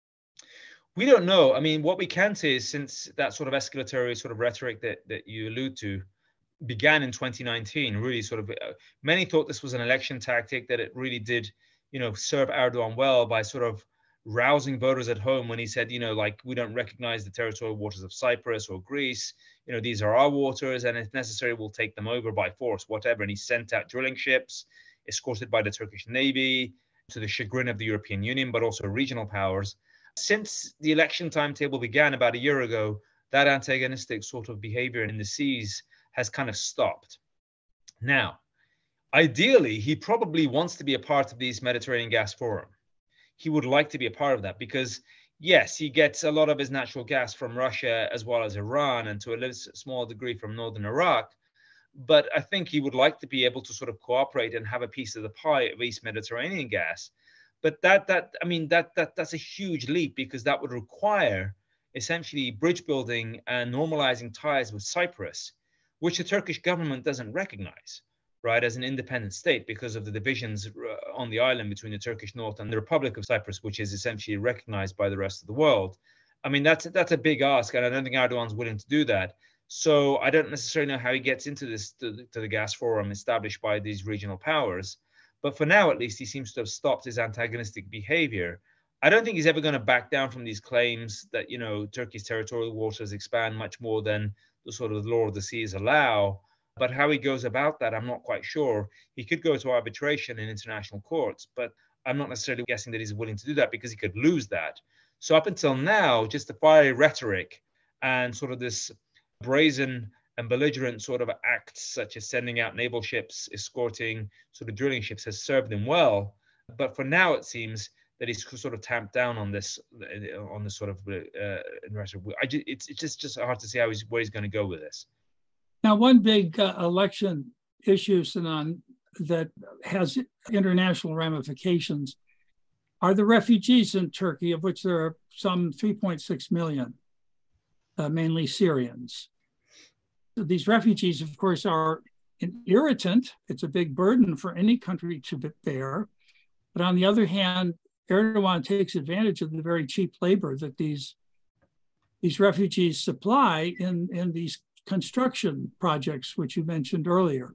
We don't know. I mean, what we can say is since that sort of escalatory sort of rhetoric that, that you allude to began in twenty nineteen, really sort of, uh, many thought this was an election tactic, that it really did, you know, serve Erdogan well by sort of rousing voters at home when he said, you know, like, we don't recognize the territorial waters of Cyprus or Greece. You know, these are our waters, and if necessary, we'll take them over by force, whatever. And he sent out drilling ships, escorted by the Turkish Navy, to the chagrin of the European Union, but also regional powers. Since the election timetable began about a year ago, that antagonistic sort of behavior in the seas has kind of stopped. Now, ideally, he probably wants to be a part of the East Mediterranean Gas Forum. He would like to be a part of that because, yes, he gets a lot of his natural gas from Russia as well as Iran and to a small degree from northern Iraq. But I think he would like to be able to sort of cooperate and have a piece of the pie of East Mediterranean gas. But that, that I mean, that, that that's a huge leap because that would require essentially bridge building and normalizing ties with Cyprus, which the Turkish government doesn't recognize, right, as an independent state because of the divisions on the island between the Turkish North and the Republic of Cyprus, which is essentially recognized by the rest of the world. I mean, that's, that's a big ask, and I don't think Erdogan's willing to do that. So I don't necessarily know how he gets into this, to the, to the gas forum established by these regional powers. But for now, at least, he seems to have stopped his antagonistic behavior. I don't think he's ever going to back down from these claims that, you know, Turkey's territorial waters expand much more than the sort of law of the seas allow. But how he goes about that, I'm not quite sure. He could go to arbitration in international courts, but I'm not necessarily guessing that he's willing to do that because he could lose that. So up until now, just the fiery rhetoric and sort of this brazen and belligerent sort of acts, such as sending out naval ships, escorting sort of drilling ships, has served him well. But for now, it seems that he's sort of tamped down on this, on this sort of uh, rhetoric. I just, it's, it's just, just hard to see how he's, where he's going to go with this. Now, one big uh, election issue, Sinan, that has international ramifications are the refugees in Turkey, of which there are some three point six million, uh, mainly Syrians. These refugees, of course, are an irritant. It's a big burden for any country to bear. But on the other hand, Erdogan takes advantage of the very cheap labor that these, these refugees supply in, in these construction projects, which you mentioned earlier.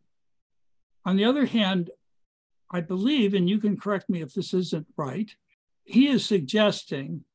On the other hand, I believe, and you can correct me if this isn't right, he is suggesting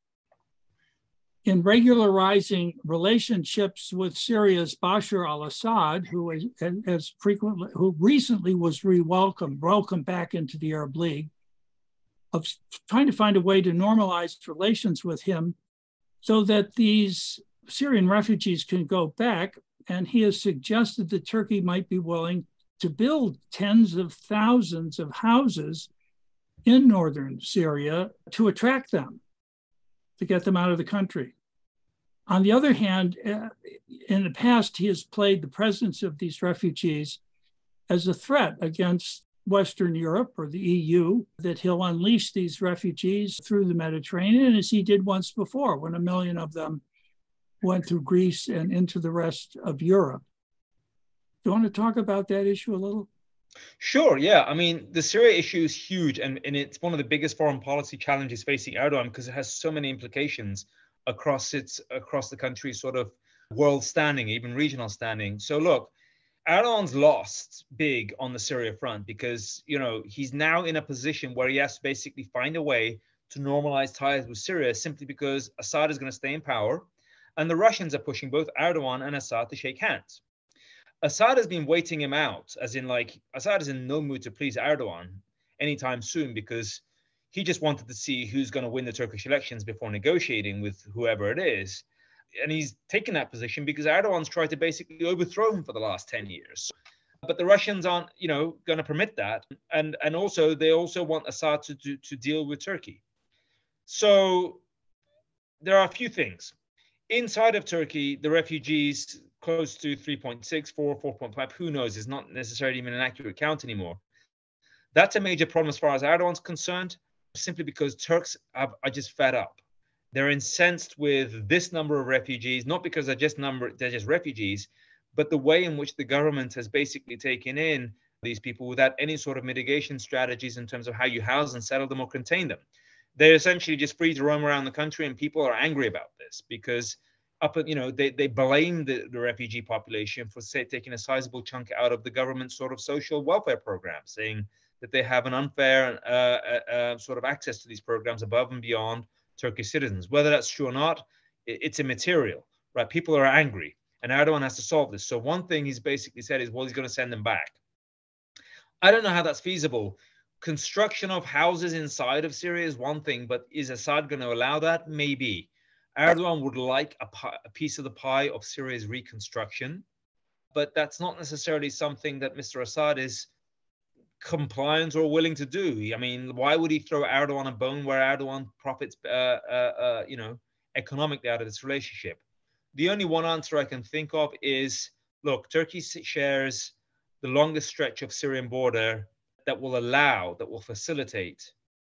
in regularizing relationships with Syria's Bashar al-Assad, who is, has frequently, who recently was re-welcomed, welcomed back into the Arab League, of trying to find a way to normalize relations with him so that these Syrian refugees can go back. And he has suggested that Turkey might be willing to build tens of thousands of houses in northern Syria to attract them, to get them out of the country. On the other hand, uh, in the past, he has played the presence of these refugees as a threat against Western Europe or the E U, that he'll unleash these refugees through the Mediterranean, as he did once before, when a million of them went through Greece and into the rest of Europe. Do you want to talk about that issue a little? Sure, yeah. I mean, the Syria issue is huge, and, and it's one of the biggest foreign policy challenges facing Erdogan because it has so many implications across its across the country's sort of world standing, even regional standing. So look, Erdogan's lost big on the Syria front because, you know, he's now in a position where he has to basically find a way to normalize ties with Syria simply because Assad is going to stay in power, and the Russians are pushing both Erdogan and Assad to shake hands. Assad has been waiting him out, as in like Assad is in no mood to please Erdogan anytime soon because he just wanted to see who's going to win the Turkish elections before negotiating with whoever it is. And he's taken that position because Erdogan's tried to basically overthrow him for the last ten years. But the Russians aren't, you know, going to permit that. And and also they also want Assad to, to, to deal with Turkey. So there are a few things. Inside of Turkey, the refugees close to three point six, four, four point five, who knows, is not necessarily even an accurate count anymore. That's a major problem as far as Erdogan's concerned, simply because Turks have, are just fed up. They're incensed with this number of refugees, not because they're just number they're just refugees, but the way in which the government has basically taken in these people without any sort of mitigation strategies in terms of how you house and settle them or contain them. They're essentially just free to roam around the country, and people are angry about this because up at, you know, they, they blame the, the refugee population for say, taking a sizable chunk out of the government's sort of social welfare program, saying that they have an unfair uh, uh, uh, sort of access to these programs above and beyond Turkish citizens. Whether that's true or not, it, it's immaterial, right? People are angry, and Erdogan has to solve this. So one thing he's basically said is, well, he's going to send them back. I don't know how that's feasible. Construction of houses inside of Syria is one thing, but is Assad going to allow that? Maybe. Erdogan would like a, a piece of the pie of Syria's reconstruction, but that's not necessarily something that Mister Assad is compliant or willing to do. I mean, why would he throw Erdogan a bone where Erdogan profits, uh, uh, uh, you know, economically out of this relationship? The only one answer I can think of is, look, Turkey shares the longest stretch of Syrian border that will allow, that will facilitate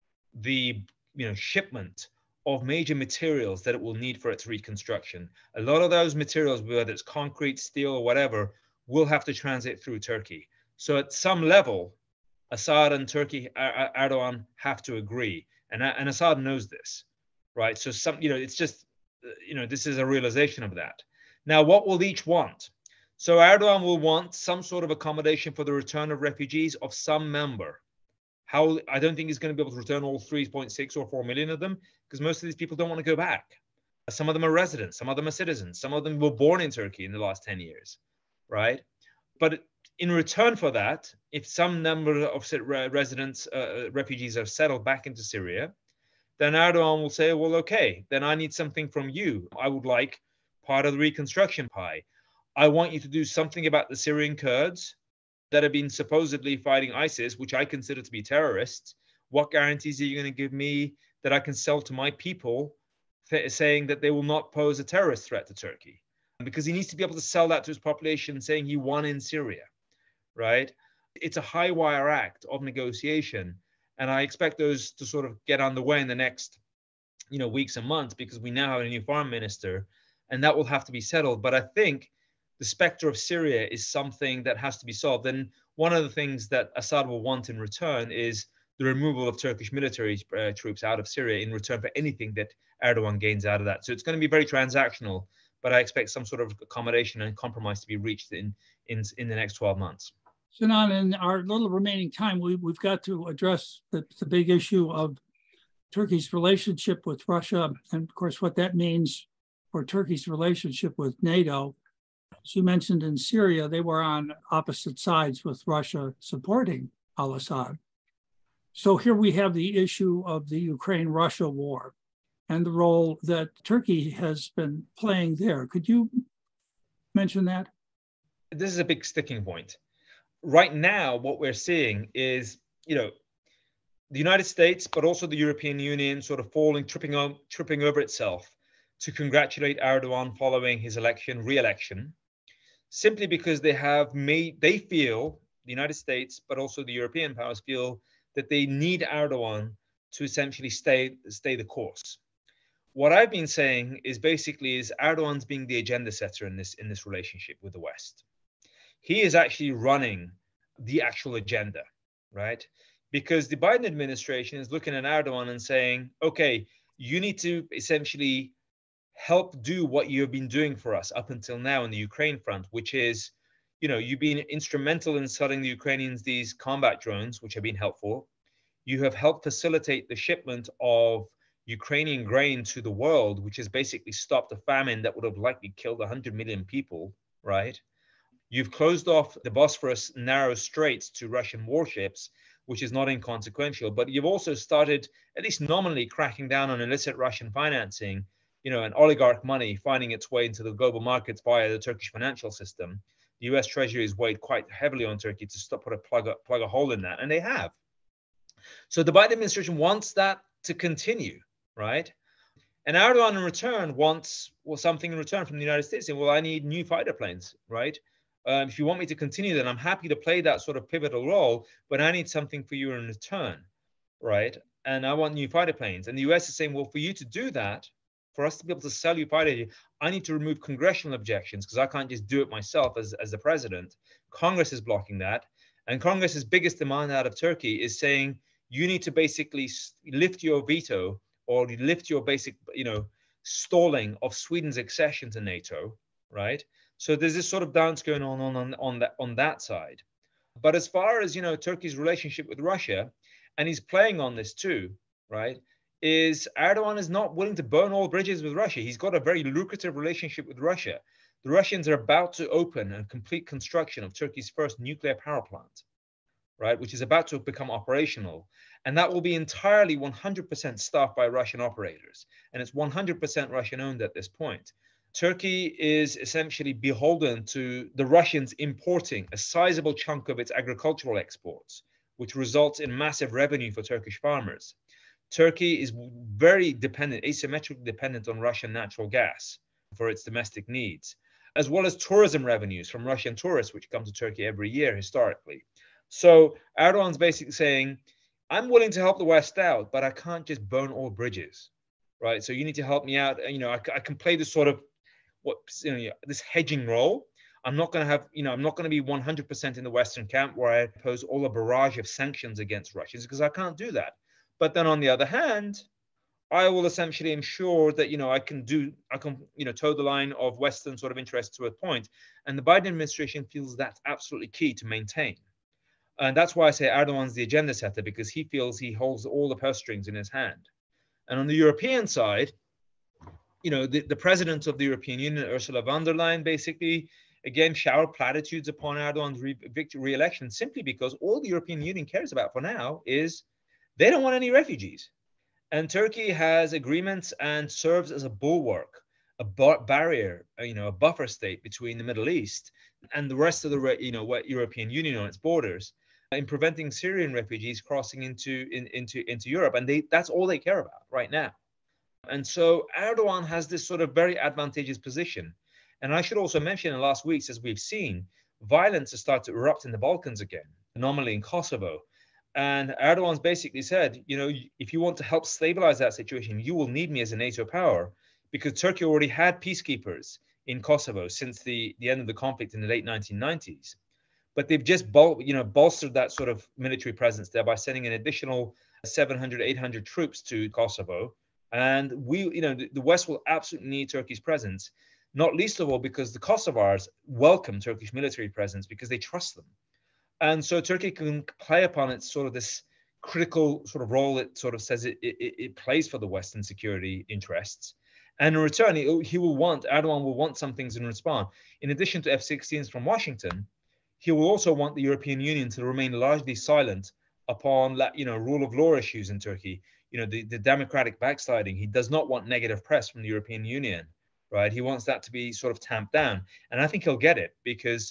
the, you know, shipment of major materials that it will need for its reconstruction. A lot of those materials, whether it's concrete, steel, or whatever, will have to transit through Turkey. So at some level, Assad and Turkey, Erdogan have to agree. And, and Assad knows this, right? So some, you know, it's just, you know, this is a realization of that. Now, what will each want? So Erdogan will want some sort of accommodation for the return of refugees of some member. How, I don't think he's going to be able to return all three point six or four million of them, because most of these people don't want to go back. Some of them are residents, some of them are citizens, some of them were born in Turkey in the last ten years, right? But in return for that, if some number of residents, uh, refugees are settled back into Syria, then Erdogan will say, well, okay, then I need something from you. I would like part of the reconstruction pie. I want you to do something about the Syrian Kurds that have been supposedly fighting ISIS, which I consider to be terrorists. What guarantees are you going to give me that I can sell to my people th- saying that they will not pose a terrorist threat to Turkey? Because he needs to be able to sell that to his population saying he won in Syria, right? It's a high wire act of negotiation. And I expect those to sort of get underway in the next, you know, weeks and months, because we now have a new foreign minister and that will have to be settled. But I think the specter of Syria is something that has to be solved. And one of the things that Assad will want in return is the removal of Turkish military uh, troops out of Syria in return for anything that Erdogan gains out of that. So it's going to be very transactional, but I expect some sort of accommodation and compromise to be reached in, in, in the next twelve months. Sinan, in our little remaining time, we, we've got to address the, the big issue of Turkey's relationship with Russia, and of course, what that means for Turkey's relationship with NATO. As you mentioned, in Syria, they were on opposite sides with Russia supporting al-Assad. So here we have the issue of the Ukraine-Russia war and the role that Turkey has been playing there. Could you mention that? This is a big sticking point. right now, what we're seeing is, you know, the United States, but also the European Union sort of falling, tripping, on, tripping over itself to congratulate Erdogan following his election, re-election, simply because they have made, they feel, the United States, but also the European powers feel that they need Erdogan to essentially stay, stay the course. What I've been saying is basically is Erdogan's being the agenda setter in this, in this relationship with the West. He is actually running the actual agenda, right? Because the Biden administration is looking at Erdogan and saying, okay, you need to essentially help do what you've been doing for us up until now in the Ukraine front, which is, you know, you've been instrumental in selling the Ukrainians these combat drones, which have been helpful. You have helped facilitate the shipment of Ukrainian grain to the world, which has basically stopped a famine that would have likely killed one hundred million people, right? You've closed off the Bosphorus narrow straits to Russian warships, which is not inconsequential, but you've also started, at least nominally, cracking down on illicit Russian financing, you know, and oligarch money finding its way into the global markets via the Turkish financial system. The U S Treasury has weighed quite heavily on Turkey to stop, put a plug, a plug a hole in that, and they have. So the Biden administration wants that to continue, right? And Erdogan in return wants well, something in return from the United States, saying, well, I need new fighter planes, right? Um, if you want me to continue, then I'm happy to play that sort of pivotal role, but I need something for you in return, right? And I want new fighter planes. And the U S is saying, well, for you to do that, for us to be able to sell you fighter, I need to remove congressional objections because I can't just do it myself as, as the president. Congress is blocking that. And Congress's biggest demand out of Turkey is saying, you need to basically lift your veto or lift your basic, you know, stalling of Sweden's accession to NATO, right? So there's this sort of dance going on on, on, on, that, on that side. But as far as, you know, Turkey's relationship with Russia, and he's playing on this too, right, is Erdogan is not willing to burn all bridges with Russia. He's got a very lucrative relationship with Russia. The Russians are about to open and complete construction of Turkey's first nuclear power plant, right, which is about to become operational. And that will be entirely one hundred percent staffed by Russian operators. And it's one hundred percent Russian owned at this point. Turkey is essentially beholden to the Russians importing a sizable chunk of its agricultural exports, which results in massive revenue for Turkish farmers. Turkey is very dependent, asymmetrically dependent on Russian natural gas for its domestic needs, as well as tourism revenues from Russian tourists, which come to Turkey every year historically. So Erdogan's basically saying, I'm willing to help the West out, but I can't just burn all bridges, right? So you need to help me out. You know, I, I can play this sort of what you know, this hedging role. I'm not going to have, you know, I'm not going to be one hundred percent in the Western camp where I impose all a barrage of sanctions against Russians because I can't do that. But then on the other hand, I will essentially ensure that, you know, I can do, I can, you know, toe the line of Western sort of interests to a point. And the Biden administration feels that's absolutely key to maintain. And that's why I say Erdogan's the agenda setter, because he feels he holds all the purse strings in his hand. And on the European side, you know, the, the president of the European Union, Ursula von der Leyen, basically, again, showered platitudes upon Erdogan's re- victory re-election simply because all the European Union cares about for now is they don't want any refugees. And Turkey has agreements and serves as a bulwark, a bar- barrier, you know, a buffer state between the Middle East and the rest of the, you know, European Union on its borders in preventing Syrian refugees crossing into, in, into, into Europe. And they, that's all they care about right now. And so Erdogan has this sort of very advantageous position. And I should also mention in the last weeks, as we've seen, violence has started to erupt in the Balkans again, anomaly in Kosovo. And Erdogan's basically said, you know, if you want to help stabilize that situation, you will need me as a NATO power, because Turkey already had peacekeepers in Kosovo since the, the end of the conflict in the late nineteen nineties. But they've just bol- you know, bolstered that sort of military presence there by sending an additional seven hundred, eight hundred troops to Kosovo. And we, you know, the, the West will absolutely need Turkey's presence, not least of all because the Kosovars welcome Turkish military presence because they trust them. And so Turkey can play upon its sort of this critical sort of role it sort of says it, it, it plays for the Western security interests. And in return, he, he will want, Erdogan will want some things in response. In addition to F sixteens from Washington, he will also want the European Union to remain largely silent upon, you know, rule of law issues in Turkey. You know, the, the democratic backsliding. He does not want negative press from the European Union, right? He wants that to be sort of tamped down. And I think he'll get it because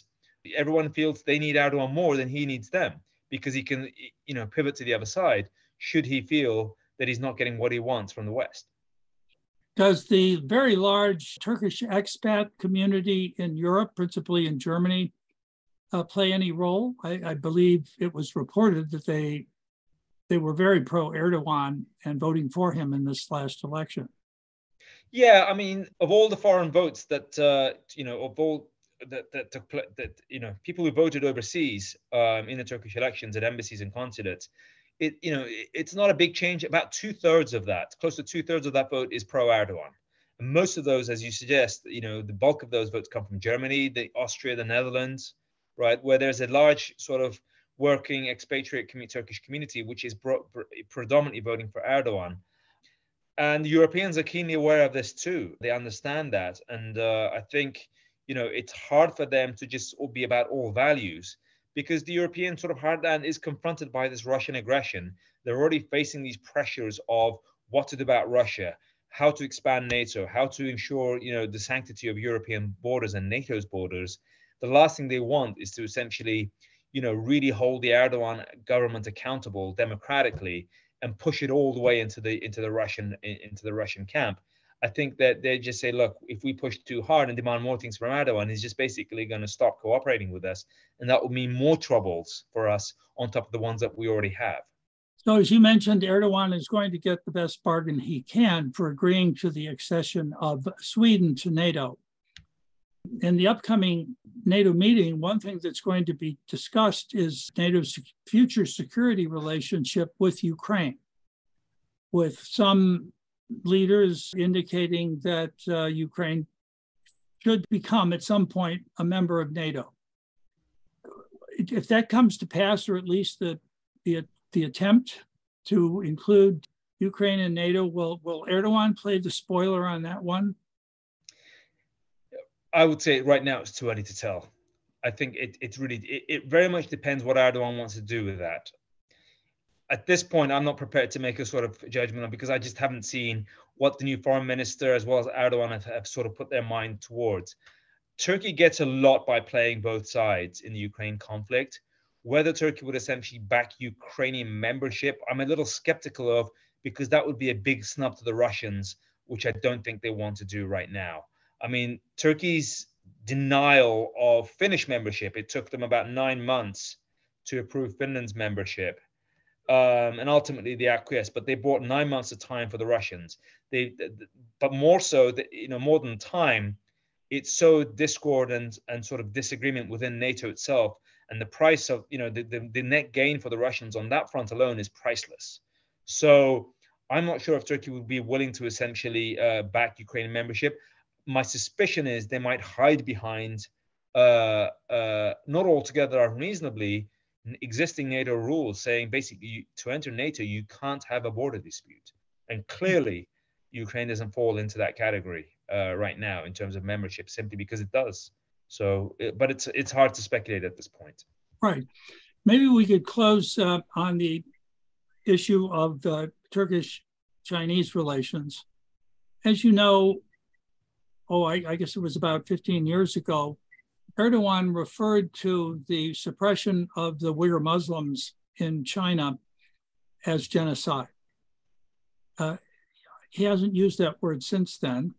everyone feels they need Erdogan more than he needs them, because he can, you know, pivot to the other side should he feel that he's not getting what he wants from the West. Does the very large Turkish expat community in Europe, principally in Germany, uh, play any role? I, I believe it was reported that they they were very pro-Erdogan and voting for him in this last election. Yeah, I mean, of all the foreign votes that uh, you know, of all that that took place, that you know, people who voted overseas um, in the Turkish elections at embassies and consulates, it you know, it, it's not a big change. About two thirds of that, close to two thirds of that vote, is pro-Erdogan. And most of those, as you suggest, you know, the bulk of those votes come from Germany, the Austria, the Netherlands, right, where there's a large sort of working expatriate community, Turkish community, which is bro- predominantly voting for Erdogan. And Europeans are keenly aware of this too. They understand that. And uh, I think, you know, it's hard for them to just be about all values, because the European sort of heartland is confronted by this Russian aggression. They're already facing these pressures of what to do about Russia, how to expand NATO, how to ensure, you know, the sanctity of European borders and NATO's borders. The last thing they want is to essentially, you know, really hold the Erdogan government accountable democratically and push it all the way into the into the Russian into the Russian camp. I think that they just say, look, if we push too hard and demand more things from Erdogan, he's just basically going to stop cooperating with us, and that will mean more troubles for us on top of the ones that we already have. So, as you mentioned, Erdogan is going to get the best bargain he can for agreeing to the accession of Sweden to NATO. In the upcoming NATO meeting, one thing that's going to be discussed is NATO's future security relationship with Ukraine, with some leaders indicating that uh, Ukraine should become at some point a member of NATO. If that comes to pass, or at least the, the, the attempt to include Ukraine in NATO, will, will Erdogan play the spoiler on that one? I would say right now it's too early to tell. I think it, it really, it, it very much depends what Erdogan wants to do with that. At this point, I'm not prepared to make a sort of judgment on, because I just haven't seen what the new foreign minister as well as Erdogan have, have sort of put their mind towards. Turkey gets a lot by playing both sides in the Ukraine conflict. Whether Turkey would essentially back Ukrainian membership, I'm a little skeptical of, because that would be a big snub to the Russians, which I don't think they want to do right now. I mean, Turkey's denial of Finnish membership, it took them about nine months to approve Finland's membership. Um, and ultimately they acquiesced, but they bought nine months of time for the Russians. They, but more so, that, you know, more than time, it's so discord and, and sort of disagreement within NATO itself. And the price of, you know, the, the, the net gain for the Russians on that front alone is priceless. So I'm not sure if Turkey would be willing to essentially uh, back Ukrainian membership. My suspicion is they might hide behind, uh, uh, not altogether unreasonably, existing NATO rules saying basically you, to enter NATO, you can't have a border dispute. And clearly, Ukraine doesn't fall into that category uh, right now in terms of membership, simply because it does. So, it, but it's it's hard to speculate at this point. Right. Maybe we could close uh, on the issue of uh, Turkish-Chinese relations. As you know, oh, I, I guess it was about fifteen years ago, Erdogan referred to the suppression of the Uyghur Muslims in China as genocide. Uh, he hasn't used that word since then.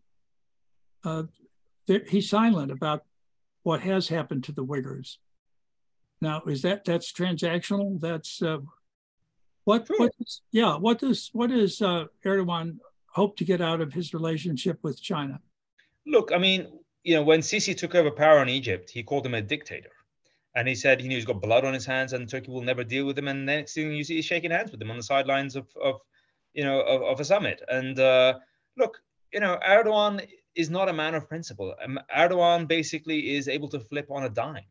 Uh, he's silent about what has happened to the Uyghurs. Now, is that that's transactional? That's uh, what? Sure. What is, yeah. What does what does uh, Erdogan hope to get out of his relationship with China? Look, I mean, you know, when Sisi took over power in Egypt, he called him a dictator. And he said he knew he's got blood on his hands and Turkey will never deal with him. And the next thing you see, he's shaking hands with him on the sidelines of, of you know, of, of a summit. And uh, look, you know, Erdogan is not a man of principle. Erdogan basically is able to flip on a dime.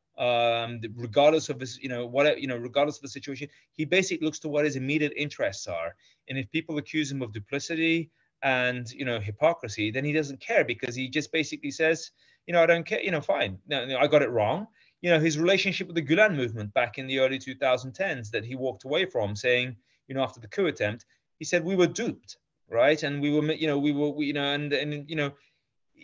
Um, regardless of his, you know, what, you know, regardless of the situation, he basically looks to what his immediate interests are. And if people accuse him of duplicity and, you know, hypocrisy, then he doesn't care, because he just basically says, you know, I don't care, you know, fine, no, no, I got it wrong. You know, his relationship with the Gulen movement back in the early twenty tens that he walked away from, saying, you know, after the coup attempt, he said we were duped, right? And we were, you know, we were, we, you know, and, and, you know,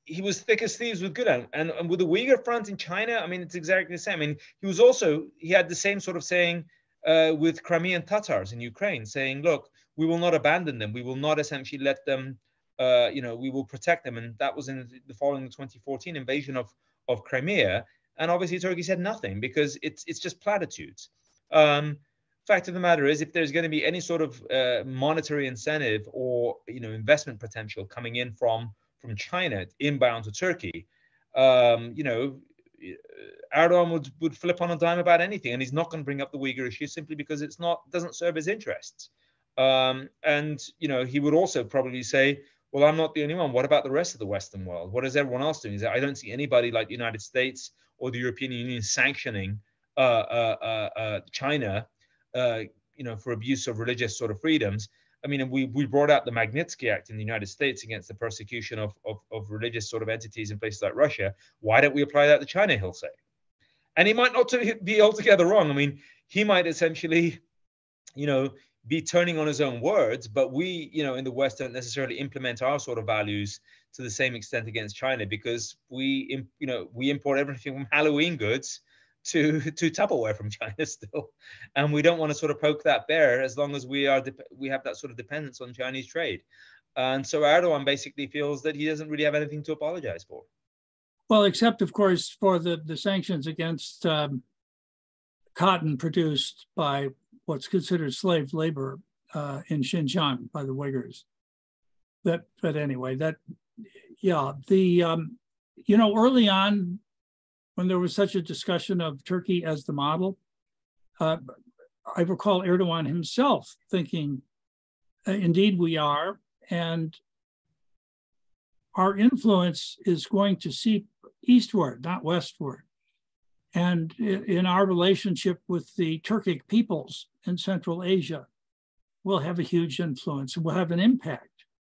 he was thick as thieves with Gulen. And, and with the Uyghur Front in China, I mean, it's exactly the same. I mean, he was also, he had the same sort of saying uh, with Crimean Tatars in Ukraine, saying, look, we will not abandon them. We will not essentially let them, uh, you know, we will protect them. And that was in the following the twenty fourteen invasion of, of Crimea. And obviously Turkey said nothing because it's, it's just platitudes. Um, fact of the matter is, if there's going to be any sort of uh, monetary incentive or, you know, investment potential coming in from from China inbound to Turkey, um, you know, Erdogan would, would flip on a dime about anything, and he's not going to bring up the Uyghur issue simply because it's not doesn't serve his interests. Um, and you know, he would also probably say, "Well, I'm not the only one. What about the rest of the Western world? What is everyone else doing?" He said, "I don't see anybody like the United States or the European Union sanctioning uh, uh, uh, uh, China, uh, you know, for abuse of religious sort of freedoms." I mean, we, we brought out the Magnitsky Act in the United States against the persecution of, of, of religious sort of entities in places like Russia. Why don't we apply that to China, he'll say. And he might not be altogether wrong. I mean, he might essentially, you know, be turning on his own words, but we, you know, in the West don't necessarily implement our sort of values to the same extent against China because we, you know, we import everything from Halloween goods to to Tupperware from China still, and we don't want to sort of poke that bear as long as we are we have that sort of dependence on Chinese trade. And so Erdogan basically feels that he doesn't really have anything to apologize for. Well, except of course for the the sanctions against um, cotton produced by what's considered slave labor uh, in Xinjiang by the Uyghurs. That, but anyway, that yeah, the um, you know, early on, when there was such a discussion of Turkey as the model, uh, I recall Erdogan himself thinking, indeed we are, and our influence is going to seep eastward, not westward. And in our relationship with the Turkic peoples in Central Asia, we'll have a huge influence, we'll have an impact.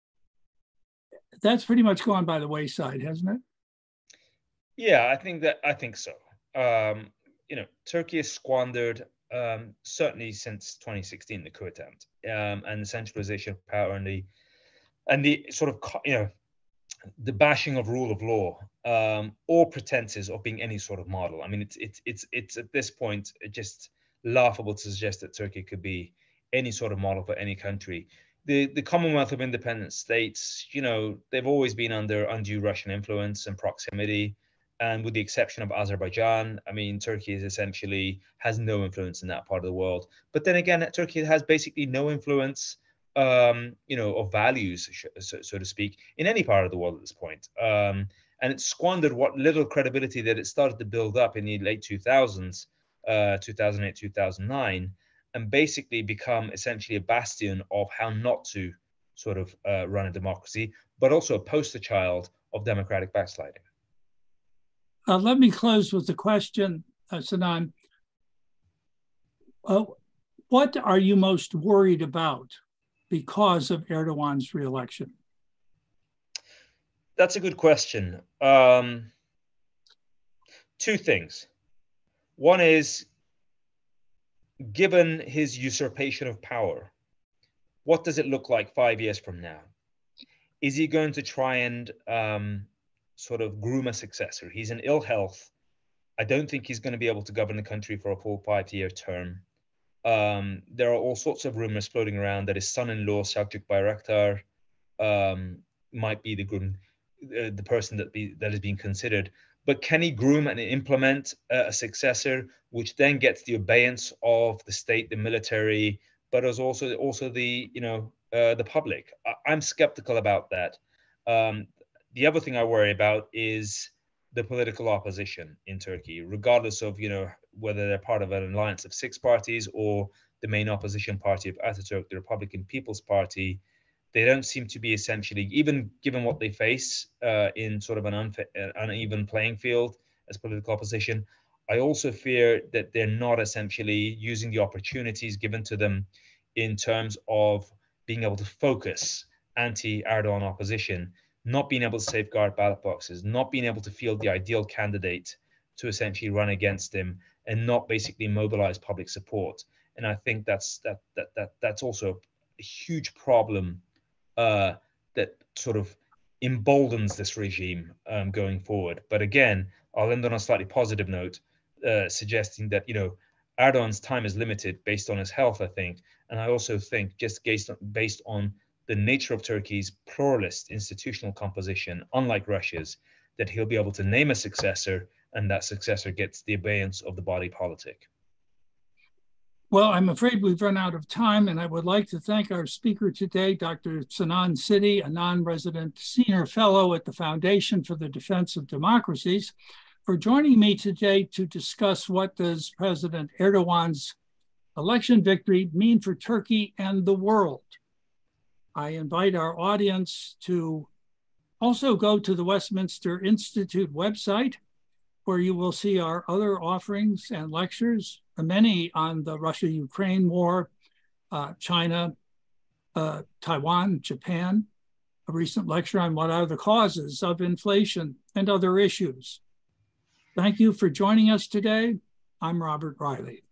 That's pretty much gone by the wayside, hasn't it? Yeah, I think that I think so. Um, you know, Turkey has squandered um, certainly since twenty sixteen the coup attempt um, and the centralization of power and the and the sort of you know the bashing of rule of law um, or pretenses of being any sort of model. I mean, it's it's it's it's at this point just laughable to suggest that Turkey could be any sort of model for any country. The the Commonwealth of Independent States, you know, they've always been under undue Russian influence and proximity. And with the exception of Azerbaijan, I mean, Turkey is essentially has no influence in that part of the world. But then again, Turkey has basically no influence, um, you know, of values, so, so to speak, in any part of the world at this point. Um, and it squandered what little credibility that it started to build up in the late two thousands, uh, two thousand eight, two thousand nine, and basically become essentially a bastion of how not to sort of uh, run a democracy, but also a poster child of democratic backsliding. Uh, let me close with the question, uh, Sinan. Uh, what are you most worried about because of Erdogan's reelection? That's a good question. Um, two things. One is, given his usurpation of power, what does it look like five years from now? Is he going to try and um, sort of groom a successor? He's in ill health. I don't think he's going to be able to govern the country for a full five-year term. Um, there are all sorts of rumors floating around that his son-in-law, Selçuk Bayraktar, um, might be the groom, uh, the person that be that is being considered. But can he groom and implement uh, a successor, which then gets the abeyance of the state, the military, but as also also the you know uh, the public? I, I'm skeptical about that. Um, the other thing I worry about is the political opposition in Turkey, regardless of you know whether they're part of an alliance of six parties or the main opposition party of Ataturk, the Republican People's Party. They don't seem to be essentially, even given what they face uh, in sort of an unfa- uneven playing field as political opposition. I also fear that they're not essentially using the opportunities given to them in terms of being able to focus anti-Erdogan opposition, not being able to safeguard ballot boxes, not being able to field the ideal candidate to essentially run against him, and not basically mobilize public support. And I think that's that that that that's also a huge problem uh, that sort of emboldens this regime um, going forward. But again, I'll end on a slightly positive note, uh, suggesting that, you know, Erdogan's time is limited based on his health, I think. And I also think just based on, based on the nature of Turkey's pluralist institutional composition, unlike Russia's, that he'll be able to name a successor, and that successor gets the abeyance of the body politic. Well, I'm afraid we've run out of time, and I would like to thank our speaker today, Doctor Sinan Sidi, a non-resident senior fellow at the Foundation for the Defense of Democracies, for joining me today to discuss what does President Erdogan's election victory mean for Turkey and the world. I invite our audience to also go to the Westminster Institute website, where you will see our other offerings and lectures, many on the Russia-Ukraine war, uh, China, uh, Taiwan, Japan, a recent lecture on what are the causes of inflation and other issues. Thank you for joining us today. I'm Robert Riley.